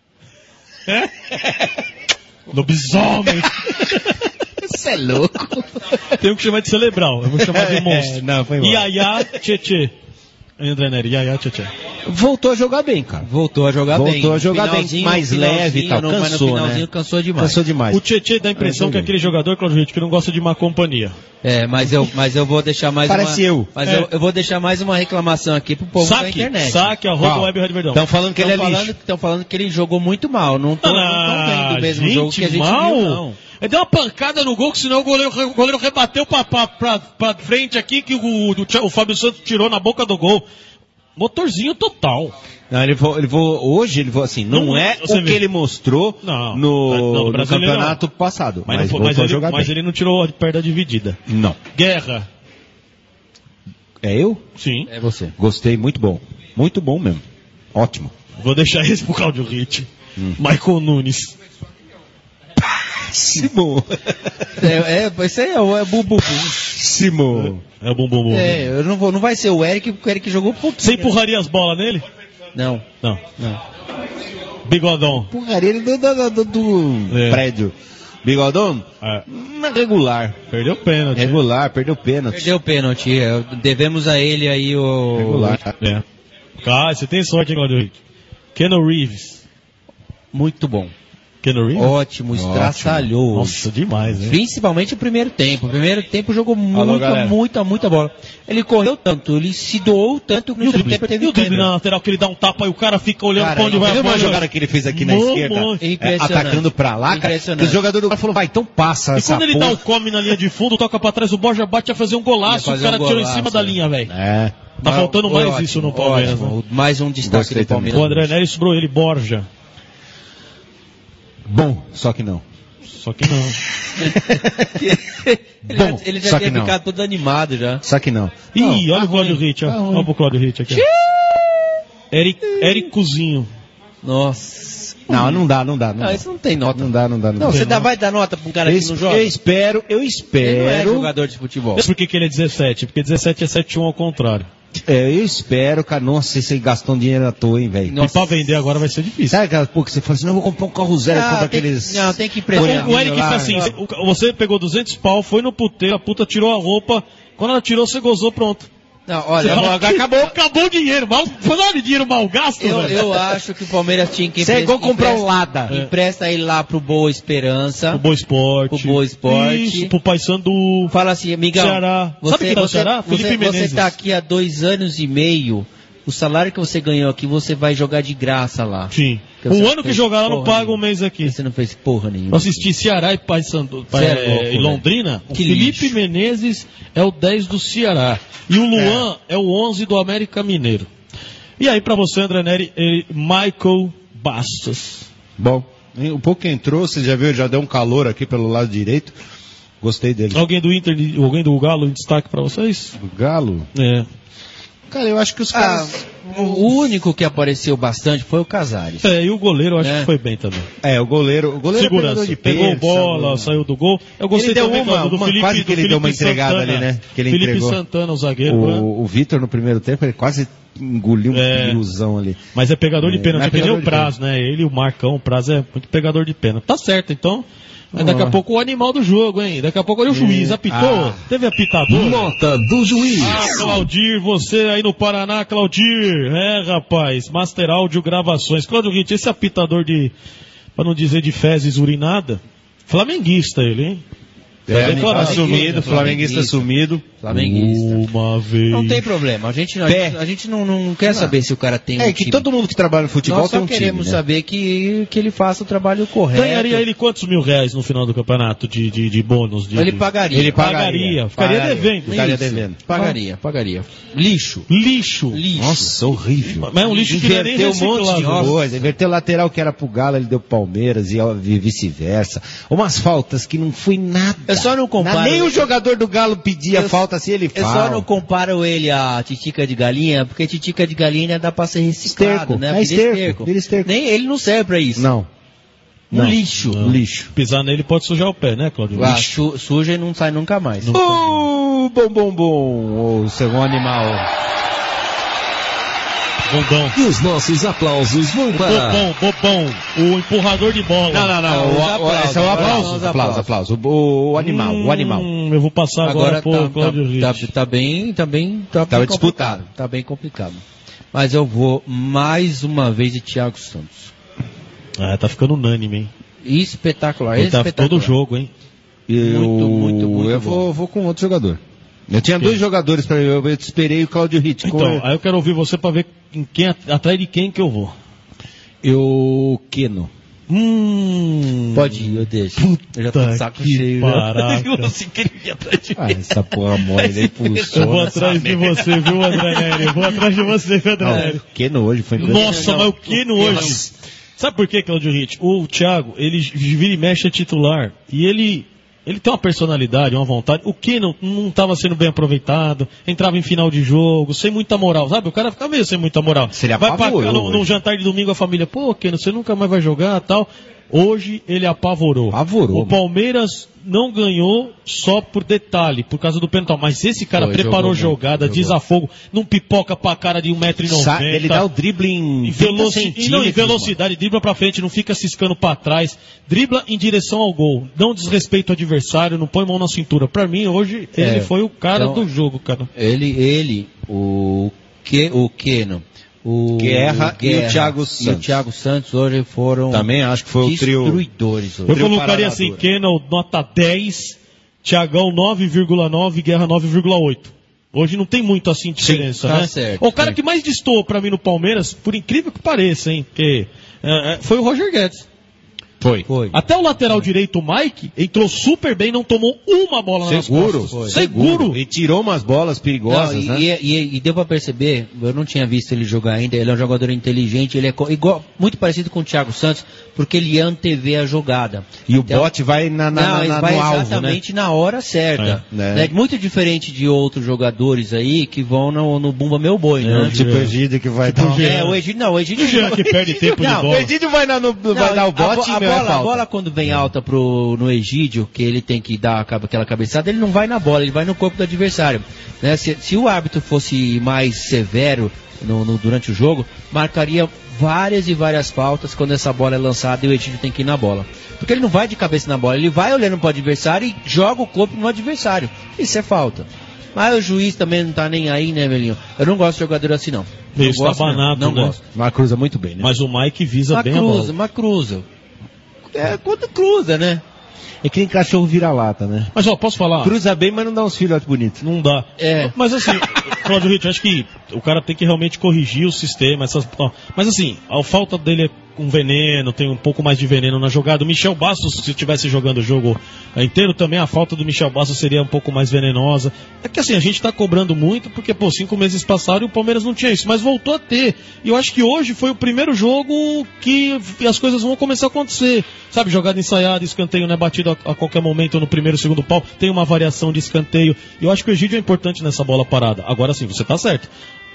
Lobisomem. Você é louco. Tenho que chamar de cerebral. Eu vou chamar de monstro. Não, foi mal. Iaiá Tchê. André Neri, Iaiá Tchê. Voltou a jogar bem, cara. Voltou a jogar bem, mais leve e tal. Cansou, né? Cansou demais. O Tchê dá a impressão que é aquele jogador, Cláudio Ritt, que não gosta de má companhia. Mas eu vou deixar mais eu vou deixar mais uma reclamação aqui pro povo da internet. Saque, arroba Web Rádio Verdão. Estão falando que ele é lixo. Estão falando que ele jogou muito mal. Não estão vendo o mesmo jogo que a gente viu, não. Ele deu uma pancada no gol, que senão o goleiro rebateu pra frente aqui, que o Fábio Santos tirou na boca do gol. Motorzinho total. Não, hoje ele voou assim, não é o que ele mostrou no campeonato passado. Mas ele não tirou a perda dividida. Não. Guerra. É eu? Sim. É você. Gostei, muito bom. Muito bom mesmo. Ótimo. Vou deixar esse pro Cláudio Ritt. Michael Nunes. Simon. Esse aí é Bumbum. Simon. É o Bumbum. Não vai ser o Eric, porque o Eric jogou pouco. Você empurraria as bolas nele? Não. Bigodão. Empurraria ele do prédio. Bigodão? Regular. Perdeu pênalti. Regular, perdeu pênalti. Devemos a ele aí o... Regular. Você tem sorte, hein, Cláudio Ritt? Keanu Reeves. Muito bom. Keanu Reeves? Ótimo, estraçalhou. Nossa, demais, hein? Principalmente o primeiro tempo. O primeiro tempo jogou muita bola. Ele correu tanto, ele se doou tanto que no segundo tempo teve o drible na lateral, que ele dá um tapa e o cara fica olhando pra onde vai a bola. A jogada que ele fez aqui na esquerda, atacando pra lá, cara, que o jogador do cara falou, vai, então passa essa porra. E quando ele dá o come na linha de fundo, toca pra trás, o Borja bate a fazer um golaço, o cara tirou em cima da linha, velho. Tá faltando mais isso no Palmeiras. Mais um destaque do Palmeiras. O André Nery sobrou ele, Borja. Bom, só que não. Ele já tinha ficado todo animado já. Só que não. Ih, olha o Cláudio Ritt, olha o Cláudio Ritt aqui. Ericozinho. Nossa. Não dá. Isso não tem nota. Não dá. Não, você vai dar nota pra um cara que não joga? Eu espero. Ele não é jogador de futebol. Por que ele é 17? Porque 17 é 7-1 ao contrário. Eu espero, cara. Nossa, você gastou um dinheiro à toa, hein, velho. E pra vender agora vai ser difícil. Sabe aquela pouco que você fala assim, não, eu vou comprar um carro zero contra aqueles... Não, tem que impressionar. O Eric fala assim, você pegou 200 pau, foi no puteiro, a puta tirou a roupa, quando ela tirou, você gozou, pronto. Não, olha, acabou o dinheiro, foi lá de dinheiro mal gasto, eu acho que o Palmeiras tinha que emprestar. Você é igual comprar um Lada. Empresta ele lá pro Boa Esperança. Pro Boa Esporte. Isso, pro Paysandu. Fala assim, amigão. Ceará. Sabe quem é o Ceará? Felipe Menezes. Você tá aqui há 2 anos e meio. O salário que você ganhou aqui, você vai jogar de graça lá. Sim. O ano que jogar lá não paga um mês aqui. Você não fez porra nenhuma. Eu assisti Ceará e Paysandu e Londrina. O Felipe Menezes é o 10 do Ceará. E o Luan é o 11 do América Mineiro. E aí pra você, André Neri, Michael Bastos. Bom, o pouco que entrou, você já viu, já deu um calor aqui pelo lado direito. Gostei dele. Alguém do Inter, alguém do Galo em destaque pra vocês? Do Galo? Cara, eu acho que os caras... O único que apareceu bastante foi o Casares. E o goleiro eu acho que foi bem também. O goleiro segurança, de pegou bola, saiu do gol. Eu gostei ele deu também do Felipe, quase que ele deu uma entregada Santana, ali, né? Que ele Felipe entregou. Santana, o zagueiro. O Vitor no primeiro tempo, ele quase engoliu um ilusão ali. Mas é pegador de pênalti, que nem o Praz, pênalti. né? Ele e o Marcão, o Praz é muito pegador de pênalti. Tá certo, então... Mas daqui a pouco o animal do jogo, hein? Daqui a pouco olha o juiz, apitou, teve apitador. Nota do juiz. Claudir, você aí no Paraná, Claudir. Rapaz, Master Áudio Gravações. Claudio Ritt, esse apitador de, pra não dizer de fezes urinada, flamenguista ele, hein? Flamenguista assumido. Flamenguista. Uma vez. Não tem problema, a gente não quer saber se o cara tem que time. Todo mundo que trabalha no futebol nós tem um time. Nós só queremos saber que ele faça o trabalho correto. Ganharia ele quantos R$1.000 no final do campeonato de bônus? Ele pagaria. Ficaria devendo. Pagaria. Lixo. Nossa, horrível. Mas é um lixo que não é nem um monte de coisa. Inverteu o lateral que era pro Galo, ele deu pro Palmeiras e vice-versa. Umas faltas que não foi nada. Eu só não comparo. Nem o jogador do Galo pedia falta assim, ele fala. Eu só não comparo ele a titica de galinha, porque titica de galinha dá pra ser reciclado, né? Esterco. Nem ele não serve pra isso. Não. Lixo. Pisar nele pode sujar o pé, né, Claudio? Suja e não sai nunca mais. Bom. O segundo animal. Bobão. E os nossos aplausos vão para... Bobão. O empurrador de bola. Não. Esse é o aplauso. O animal. Eu vou passar agora pro Claudio Ritt. Tá bem disputado. Tá bem complicado. Mas eu vou mais uma vez de Thiago Santos. Tá ficando unânime, hein? Espetacular. Ele tá todo jogo, hein? Muito eu vou com outro jogador. Eu tinha dois jogadores para eu esperei o Claudio Ritt. Então, aí eu quero ouvir você para ver atrás de quem que eu vou. Keno. Pode ir, eu deixo. Eu já tô de saco cheio. Você queria ir atrás de mim. Essa porra mole, ele pulsou. Eu vou atrás de você, viu, André Nery? Eu vou atrás de você, viu, André Nery? Keno hoje foi... Nossa, mas o Keno hoje... Sabe por quê, Claudio Ritt? O Thiago, ele vira e mexe é titular. E ele tem uma personalidade, uma vontade. O Keno não estava sendo bem aproveitado, entrava em final de jogo, sem muita moral, sabe? O cara fica meio sem muita moral. Vai pra cá no jantar de domingo a família, Keno, você nunca mais vai jogar e tal. Hoje ele apavorou. O Palmeiras não ganhou só por detalhe, por causa do pênalti. Mas esse cara preparou jogada, desafogo, não pipoca pra cara de 1,90 m. Ele dá o drible em velocidade, dribla pra frente, não fica ciscando pra trás, dribla em direção ao gol, não desrespeita o adversário, não põe mão na cintura. Pra mim, hoje, ele foi o cara do jogo, cara. O Keno, o Guerra e o Thiago Santos. E o Thiago Santos hoje foram... Também acho que foi o trio... destruidores hoje. Eu colocaria assim, Keno nota 10, Thiagão 9,9, Guerra 9,8. Hoje não tem muito assim diferença, né? Certo, o cara que mais destoou pra mim no Palmeiras, por incrível que pareça, hein? Porque, foi o Roger Guedes. Foi. Até o lateral direito, o Mike, entrou super bem, não tomou uma bola nas costas. Seguro. E tirou umas bolas perigosas, né? E deu pra perceber, eu não tinha visto ele jogar ainda, ele é um jogador inteligente, ele é muito parecido com o Thiago Santos, porque ele antevê a jogada. E o bote vai no alvo, exatamente na hora certa. É muito diferente de outros jogadores aí que vão no Bumba Meu Boi, né? Tipo o Egídio que vai dar... O Egídio que perde tempo de bola. O Egídio vai dar o bote a bola quando vem alta no Egídio, que ele tem que dar aquela cabeçada, ele não vai na bola, ele vai no corpo do adversário. Né? Se o árbitro fosse mais severo durante o jogo, marcaria várias e várias faltas quando essa bola é lançada e o Egídio tem que ir na bola. Porque ele não vai de cabeça na bola, ele vai olhando para o adversário e joga o corpo no adversário. Isso é falta. Mas o juiz também não tá nem aí, né, Melinho? Eu não gosto de jogador assim, não. Isso tá banado, não né? gosto. Mas cruza muito bem, né? Mas o Mike visa bem a bola. Mas cruza. Quando cruza, né? É que nem cachorro vira-lata, né? Mas, posso falar? Cruza bem, mas não dá uns filhotes bonitos. Não dá. Mas, assim, Claudio Ritt, acho que o cara tem que realmente corrigir o sistema. Mas, assim, a falta dele é com veneno, tem um pouco mais de veneno na jogada. O Michel Bastos, se estivesse jogando o jogo inteiro, também a falta do Michel Bastos seria um pouco mais venenosa. É que, assim, a gente tá cobrando muito, porque, 5 meses passaram e o Palmeiras não tinha isso. Mas voltou a ter. E eu acho que hoje foi o primeiro jogo que as coisas vão começar a acontecer. Sabe, jogada ensaiada, escanteio, né, batido a qualquer momento no primeiro, segundo pau, tem uma variação de escanteio. E eu acho que o Egídio é importante nessa bola parada. Agora sim, você tá certo.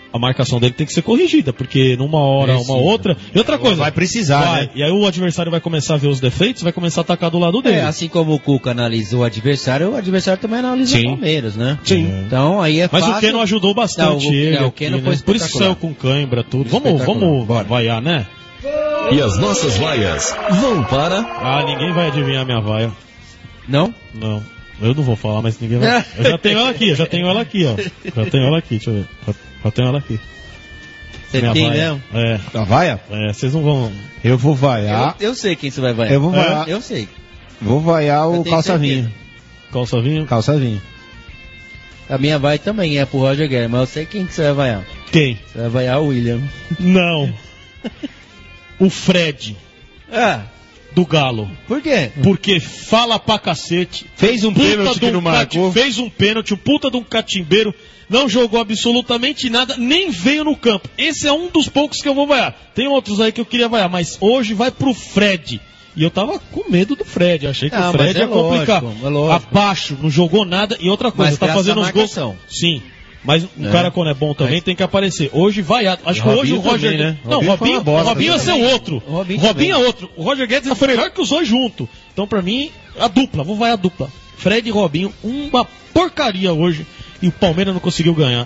a marcação dele tem que ser corrigida, porque numa hora, uma outra... E outra coisa... Vai precisar, né? E aí o adversário vai começar a ver os defeitos, vai começar a atacar do lado dele. Assim como o Cuca analisou o adversário também analisou o Palmeiras, né? Sim. Então aí é Mas fácil... o Keno ajudou bastante ele. O Keno foi por isso que saiu com cãibra, tudo. Vamos vaiar, né? E as nossas vaias vão para... Ninguém vai adivinhar minha vaia. Não? Não. Eu não vou falar, mas ninguém vai... Eu já tenho ela aqui, ó. Já tenho ela aqui. Deixa eu ver. Já tenho ela aqui. Você tem mesmo? É. A vaia? Vocês não vão... Eu vou vaiar... Eu sei quem você vai vaiar. Eu vou vaiar... Eu sei. Vou vaiar o Calçavinho. Calçavinho? Calçavinho. A minha vai também é pro Roger Guedes, mas eu sei quem que você vai vaiar. Quem? Você vai vaiar o William. Não. O Fred. Do Galo. Por quê? Porque fala pra cacete. Fez um pênalti que não marcou. Fez um pênalti, o puta de um catimbeiro. Não jogou absolutamente nada, nem veio no campo. Esse é um dos poucos que eu vou vaiar. Tem outros aí que eu queria vaiar, mas hoje vai pro Fred. E eu tava com medo do Fred. Eu achei que o Fred ia complicar. Abaixo, não jogou nada. E outra coisa, tá fazendo os gols. Sim. Mas o cara, quando é bom também, tem que aparecer. Hoje vaiado. Acho que hoje o Roger... Também, né? Não, o Robinho ia ser o outro. O Robinho é outro. O Roger Guedes foi melhor que os dois juntos. Então, pra mim, a dupla. Vou vaiar a dupla. Fred e Robinho, uma porcaria hoje. E o Palmeiras não conseguiu ganhar.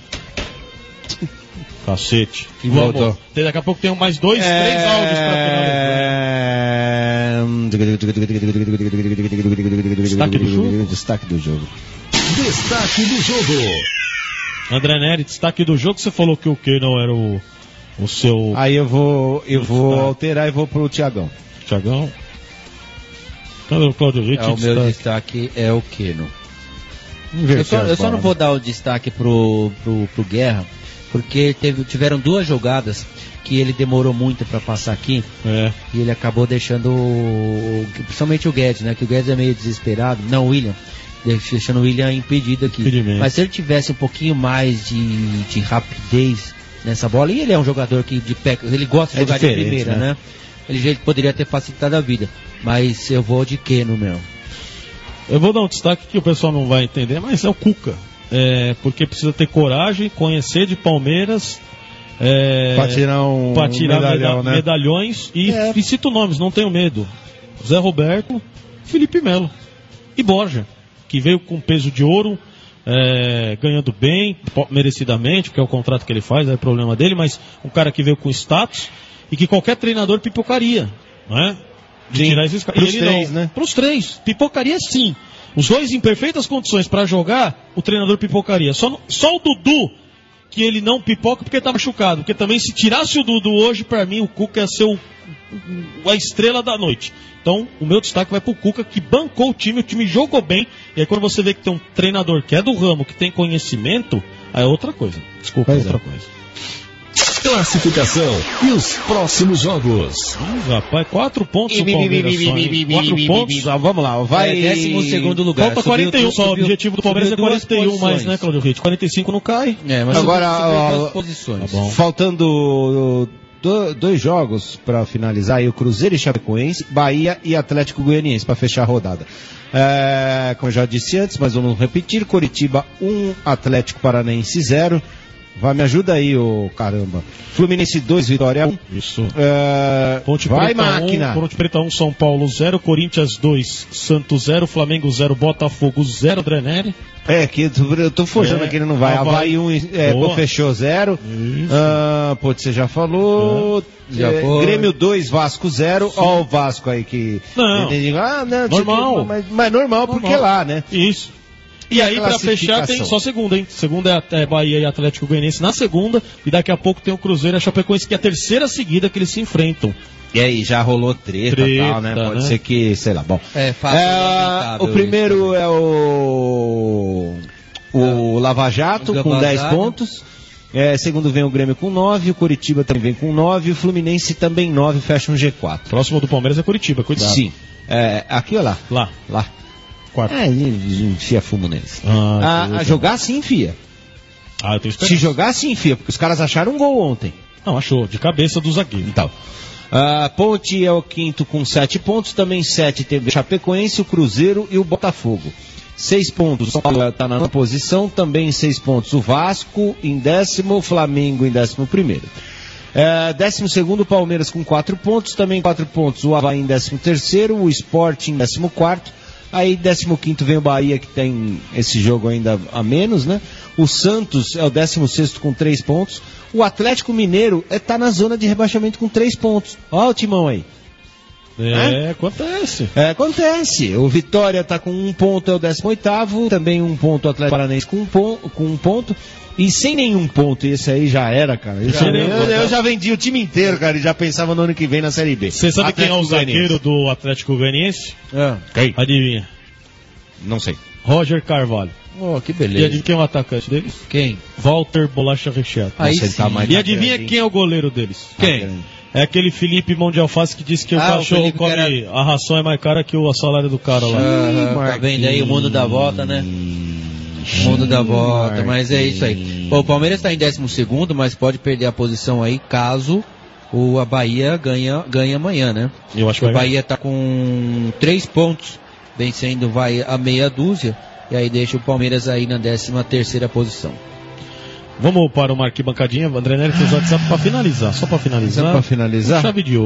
Cacete. E voltou. Daqui a pouco tem mais 2, 3 áudios pra final. Destaque do jogo. Destaque do jogo. Destaque do jogo. André Neri, destaque do jogo. Você falou que o Keno era o seu... Aí eu vou alterar e vou pro Thiagão. Thiagão? Cadê o Cláudio Ritt? O meu destaque é o Keno. Eu só não vou dar o destaque pro Guerra, porque tiveram 2 jogadas que ele demorou muito para passar aqui, e ele acabou deixando principalmente o Guedes, né? Que o Guedes é meio desesperado, não o William, deixando o William impedido aqui. Mas se ele tivesse um pouquinho mais de rapidez nessa bola, e ele é um jogador que ele gosta de jogar de primeira, né? Ele poderia ter facilitado a vida, mas eu vou de Keno mesmo. Eu vou dar um destaque que o pessoal não vai entender, mas é o Cuca. Porque precisa ter coragem, conhecer de Palmeiras, para tirar medalhões e cito nomes, não tenho medo. Zé Roberto, Felipe Melo e Borja, que veio com peso de ouro, ganhando bem, merecidamente, porque é o contrato que ele faz, é problema dele, mas um cara que veio com status e que qualquer treinador pipocaria, não é? De tirar esses caras. Pros 3, né? Pros 3. Pipocaria sim. Os 2 em perfeitas condições para jogar, o treinador pipocaria. Só o Dudu, que ele não pipoca porque tá machucado. Porque também se tirasse o Dudu hoje, para mim, o Cuca ia ser a estrela da noite. Então, o meu destaque vai pro Cuca, que bancou o time jogou bem. E aí quando você vê que tem um treinador que é do ramo, que tem conhecimento, aí é outra coisa. Desculpa, outra coisa. Classificação e os próximos jogos. Rapaz, 4 pontos o Palmeiras só, 4 pontos. Vamos lá, vai 12º lugar. Falta 41 só, o objetivo do Palmeiras é 41 mais, né, Claudio Ritt? 45 não cai. Mas agora, posições. Tá faltando 2 jogos para finalizar aí, o Cruzeiro e Chapecoense, Bahia e Atlético Goianiense para fechar a rodada. Como eu já disse antes, mas vamos repetir: Coritiba 1, Atlético Paranaense 0. Vai, me ajuda aí, ô caramba. Fluminense 2, Vitória 1. Isso. Ponte Preta máquina. 1, Ponte Preta 1, São Paulo 0, Corinthians 2, Santos 0, Flamengo 0, Botafogo 0, Dreneri. Que eu tô forjando aqui, ele não vai. Havaí 1, fechou 0. Você já falou. Grêmio 2, Vasco 0. Ó o Vasco aí que... Não, normal. Mas normal, porque lá, né? Isso. E aí, pra fechar, tem só segunda, hein? Segunda é Bahia e Atlético Goianiense na segunda. E daqui a pouco tem o Cruzeiro e a Chapecoense, que é a terceira seguida que eles se enfrentam. E aí, já rolou treta e tal, né? Pode ser que, sei lá, bom. O primeiro é o Lava Jato, com 10 pontos. Segundo vem o Grêmio com 9, o Coritiba também vem com 9, o Fluminense também 9, fecha um G4. Próximo do Palmeiras é Coritiba, cuidado. Sim. Aqui ou lá? Lá. Quarto. Enfia fumo neles. A jogar sim enfia. Eu tenho esperança. Se jogar sim enfia, porque os caras acharam um gol ontem. Não, achou, de cabeça do zagueiro. Então. Ponte é o quinto com 7 pontos, também 7 teve o Chapecoense, o Cruzeiro e o Botafogo. 6 pontos. São Paulo está na nona posição, também 6 pontos. O Vasco em 10º, Flamengo em 11º. 12º, o Palmeiras com 4 pontos, também 4 pontos. O Avaí em 13º, o Sport em 14º. Aí 15º vem o Bahia, que tem esse jogo ainda a menos, né? O Santos é o 16º com 3 pontos. O Atlético Mineiro está na zona de rebaixamento com 3 pontos. Olha o timão aí. Acontece. Acontece. O Vitória está com 1 ponto, é o 18º. Também 1 ponto o Atlético Paranaense com 1 ponto. E sem nenhum ponto, esse aí já era, cara. Eu já vendi o time inteiro, cara, e já pensava no ano que vem na Série B. Você sabe quem é o zagueiro do Atlético Goianiense? Quem? Adivinha? Não sei. Roger Carvalho. Oh, que beleza. E adivinha quem é o atacante deles? Quem? Walter Bolacha Recheado. E adivinha quem é o goleiro deles? Quem? É aquele Felipe Mão de Alface que disse que o cachorro come, a ração é mais cara que o salário do cara lá. Tá vendo aí, o mundo dá volta, né? O mundo dá volta, mas é isso aí. Bom, o Palmeiras está em 12º, mas pode perder a posição aí caso a Bahia ganhe amanhã, né? Eu acho que o Bahia está com 3 pontos, vencendo vai a meia dúzia, e aí deixa o Palmeiras aí na 13ª posição. Vamos para uma arquibancadinha. André Nery fez o WhatsApp para finalizar. Só para finalizar. Com chave de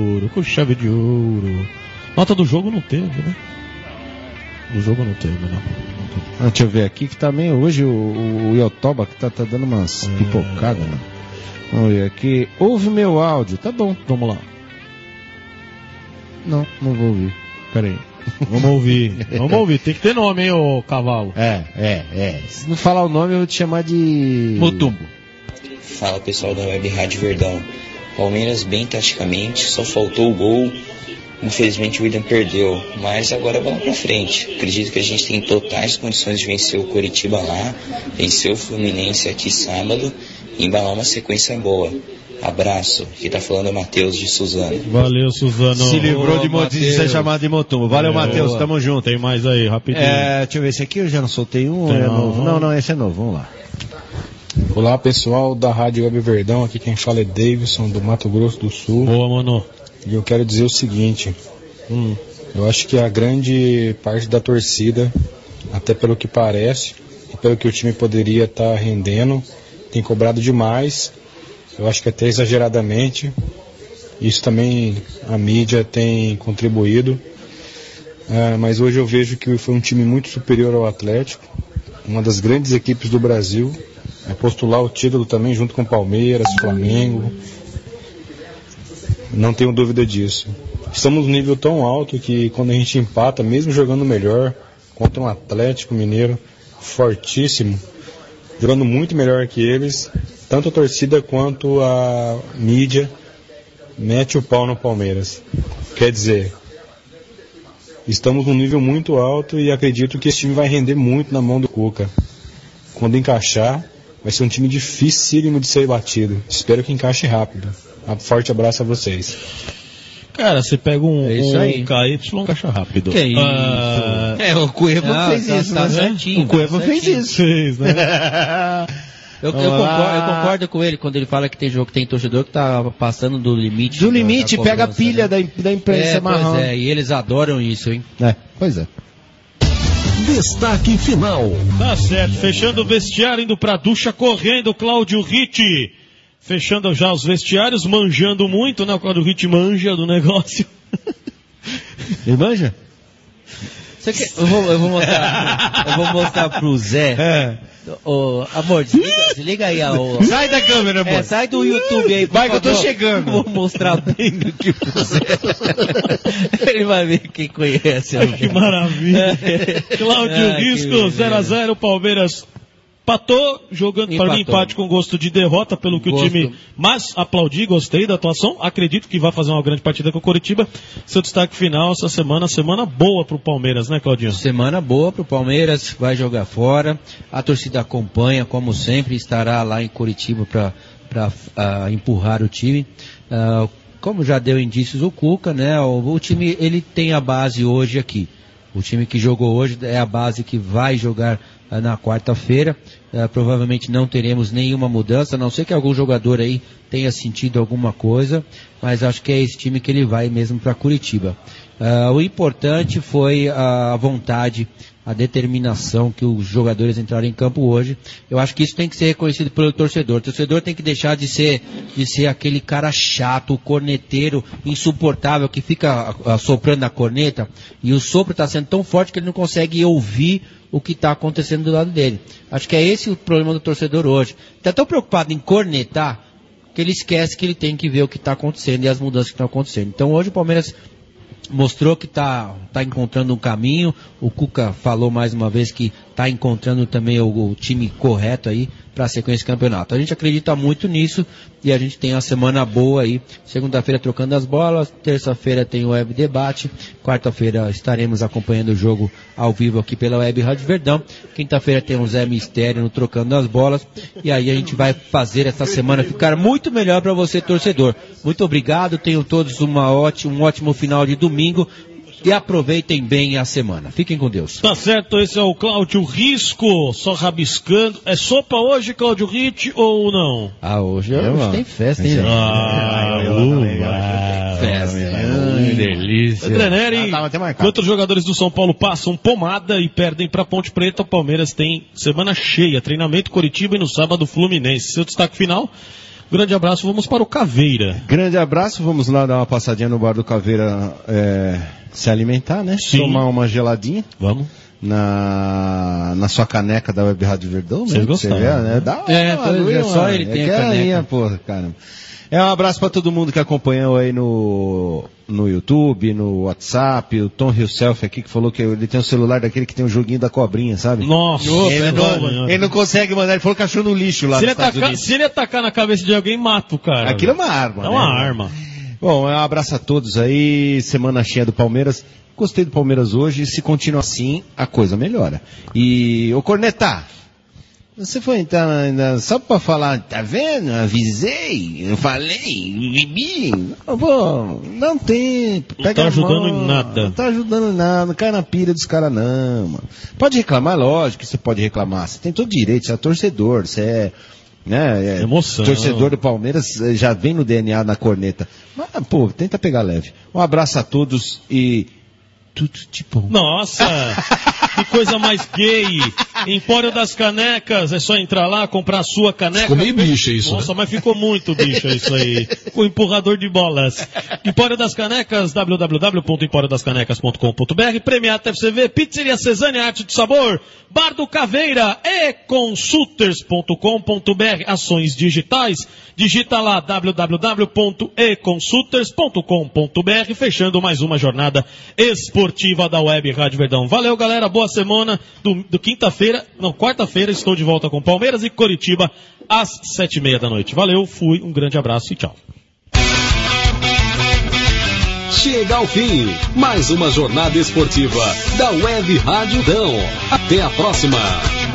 ouro. Nota do jogo não teve, né? Do jogo não teve, não. Deixa eu ver aqui que também hoje o Iotoba que tá dando umas pipocadas, né? Vamos ver aqui. Ouve meu áudio. Tá bom, vamos lá. Não vou ouvir. Peraí. Vamos ouvir. Tem que ter nome, hein, ô cavalo. Se não falar o nome, eu vou te chamar de Mutumbo. Fala, pessoal da Web Rádio Verdão. Palmeiras bem taticamente, só faltou o gol. Infelizmente o William perdeu, mas agora é bola pra frente. Acredito que a gente tem totais condições de vencer o Coritiba lá, vencer o Fluminense aqui sábado e embalar uma sequência boa. Abraço, aqui tá falando o Matheus de Suzano. Valeu, Suzano. Se livrou de ser chamado de Motumbo. Valeu, Matheus, tamo junto. Tem mais aí, rapidinho. Deixa eu ver, esse aqui eu já não soltei um, é novo? Não, esse é novo, vamos lá. Olá, pessoal da Rádio Web Verdão, aqui quem fala é Davidson, do Mato Grosso do Sul. Boa, mano. E eu quero dizer o seguinte, eu acho que a grande parte da torcida, até pelo que parece, e pelo que o time poderia estar rendendo, tem cobrado demais. Eu acho que até exageradamente. Isso também a mídia tem contribuído. Mas hoje eu vejo que foi um time muito superior ao Atlético. Uma das grandes equipes do Brasil. Postular o título também junto com Palmeiras, Flamengo. Não tenho dúvida disso. Estamos num nível tão alto que quando a gente empata, mesmo jogando melhor, contra um Atlético Mineiro fortíssimo, jogando muito melhor que eles, tanto a torcida quanto a mídia mete o pau no Palmeiras. Quer dizer, estamos num nível muito alto e acredito que esse time vai render muito na mão do Cuca. Quando encaixar, vai ser um time dificílimo de ser batido. Espero que encaixe rápido. Um forte abraço a vocês. Cara, você pega um KY e encaixa rápido. Que isso? O Cueva fez isso, tá certinho. O Cueva fez isso. Fez, né? Eu concordo com ele quando ele fala que tem jogo que tem torcedor que tá passando do limite. Do limite, pega a pilha, né? da imprensa marrom. Pois e eles adoram isso, hein? Pois é. Destaque final. Tá certo, fechando o vestiário, indo pra ducha, correndo, Cláudio Ritti. Fechando já os vestiários, manjando muito, né? O Cláudio Ritti manja do negócio. Ele manja? Eu vou mostrar pro Zé. Amor, desliga aí sai da câmera, amor. Sai do YouTube aí. Vai que eu tô chegando. Vou mostrar bem do que pro Zé. Ele vai ver quem conhece. Que maravilha. Cláudio Risco, 0x0, Palmeiras empatou, jogando para mim empate com gosto de derrota, pelo que o time, mas aplaudi, gostei da atuação, acredito que vai fazer uma grande partida com o Coritiba. Seu destaque final essa semana boa pro Palmeiras, né, Claudinho? Semana boa pro Palmeiras, vai jogar fora, a torcida acompanha, como sempre, estará lá em Coritiba para empurrar o time. Como já deu indícios o Cuca, né, o time, ele tem a base hoje aqui. O time que jogou hoje é a base que vai jogar na quarta-feira. Provavelmente não teremos nenhuma mudança, a não ser que algum jogador aí tenha sentido alguma coisa, mas acho que é esse time que ele vai mesmo para Curitiba. O importante foi a vontade, a determinação que os jogadores entraram em campo hoje. Eu acho que isso tem que ser reconhecido pelo torcedor. O torcedor tem que deixar de ser aquele cara chato, corneteiro, insuportável, que fica soprando a corneta, e o sopro está sendo tão forte que ele não consegue ouvir o que está acontecendo do lado dele. Acho que é esse o problema do torcedor hoje. Está tão preocupado em cornetar que ele esquece que ele tem que ver o que está acontecendo e as mudanças que estão acontecendo. Então hoje o Palmeiras mostrou que está encontrando um caminho. O Cuca falou mais uma vez que está encontrando também o time correto aí para a sequência de campeonato. A gente acredita muito nisso e a gente tem uma semana boa aí. Segunda-feira trocando as bolas, terça-feira tem o Web Debate, quarta-feira estaremos acompanhando o jogo ao vivo aqui pela Web Rádio Verdão, quinta-feira tem o Zé Mistério no Trocando as Bolas, e aí a gente vai fazer essa semana ficar muito melhor para você, torcedor. Muito obrigado, tenham todos um ótimo final de domingo e aproveitem bem a semana. Fiquem com Deus. Tá certo, esse é o Cláudio Risco, só rabiscando. É sopa hoje, Cláudio Ritt, ou não? Hoje tem festa, hein? Festa. Que delícia. André Neri, enquanto os jogadores do São Paulo passam pomada e perdem para Ponte Preta, o Palmeiras tem semana cheia, treinamento Curitiba e no sábado Fluminense. Seu destaque final? Grande abraço, vamos para o Caveira. Grande abraço, vamos lá dar uma passadinha no bar do Caveira, se alimentar, né? Sim. Tomar uma geladinha. Vamos. Na sua caneca da Web Rádio Verdão, Vocês gostaram, né? Só ele tem a caneca. Porra, cara. Um abraço para todo mundo que acompanhou aí no YouTube, no WhatsApp, o Tom Hillself aqui que falou que ele tem um celular daquele que tem um joguinho da cobrinha, sabe? Nossa, ele não consegue mandar, ele falou que achou no lixo lá nos Estados Unidos. Se ele atacar na cabeça de alguém, mata o cara. Aquilo é uma arma, É uma arma. Bom, um abraço a todos aí, semana cheia do Palmeiras. Gostei do Palmeiras hoje, se continuar assim, a coisa melhora. E, ô Corneta, você foi entrar só pra falar, tá vendo? Avisei, eu falei, bebi. Não tem. Não tá ajudando em nada. Não tá ajudando em nada, não cai na pilha dos caras não, mano. Pode reclamar, lógico que você pode reclamar. Você tem todo direito, você é torcedor, você é... Emoção. Torcedor do Palmeiras já vem no DNA na corneta. Mas, tenta pegar leve. Um abraço a todos e... Tudo de bom. Nossa, que coisa mais gay. Empório das Canecas, é só entrar lá, comprar a sua caneca. Ficou meio bicha isso. Nossa, mas ficou muito bicha isso aí. O empurrador de bolas. Empório das Canecas, www.emporiodascanecas.com.br, Premiata FCV, Pizzeria Cesane, Arte de Sabor, Bar do Caveira e consulters.com.br, ações digitais, digita lá www.econsulters.com.br, fechando mais uma jornada esportiva da Web Rádio Verdão. Valeu, galera, boa semana. Do quarta-feira estou de volta com Palmeiras e Coritiba às 7:30 da noite. Valeu, fui, um grande abraço e tchau. Chega ao fim mais uma jornada esportiva da Web Rádio Verdão. Até a próxima.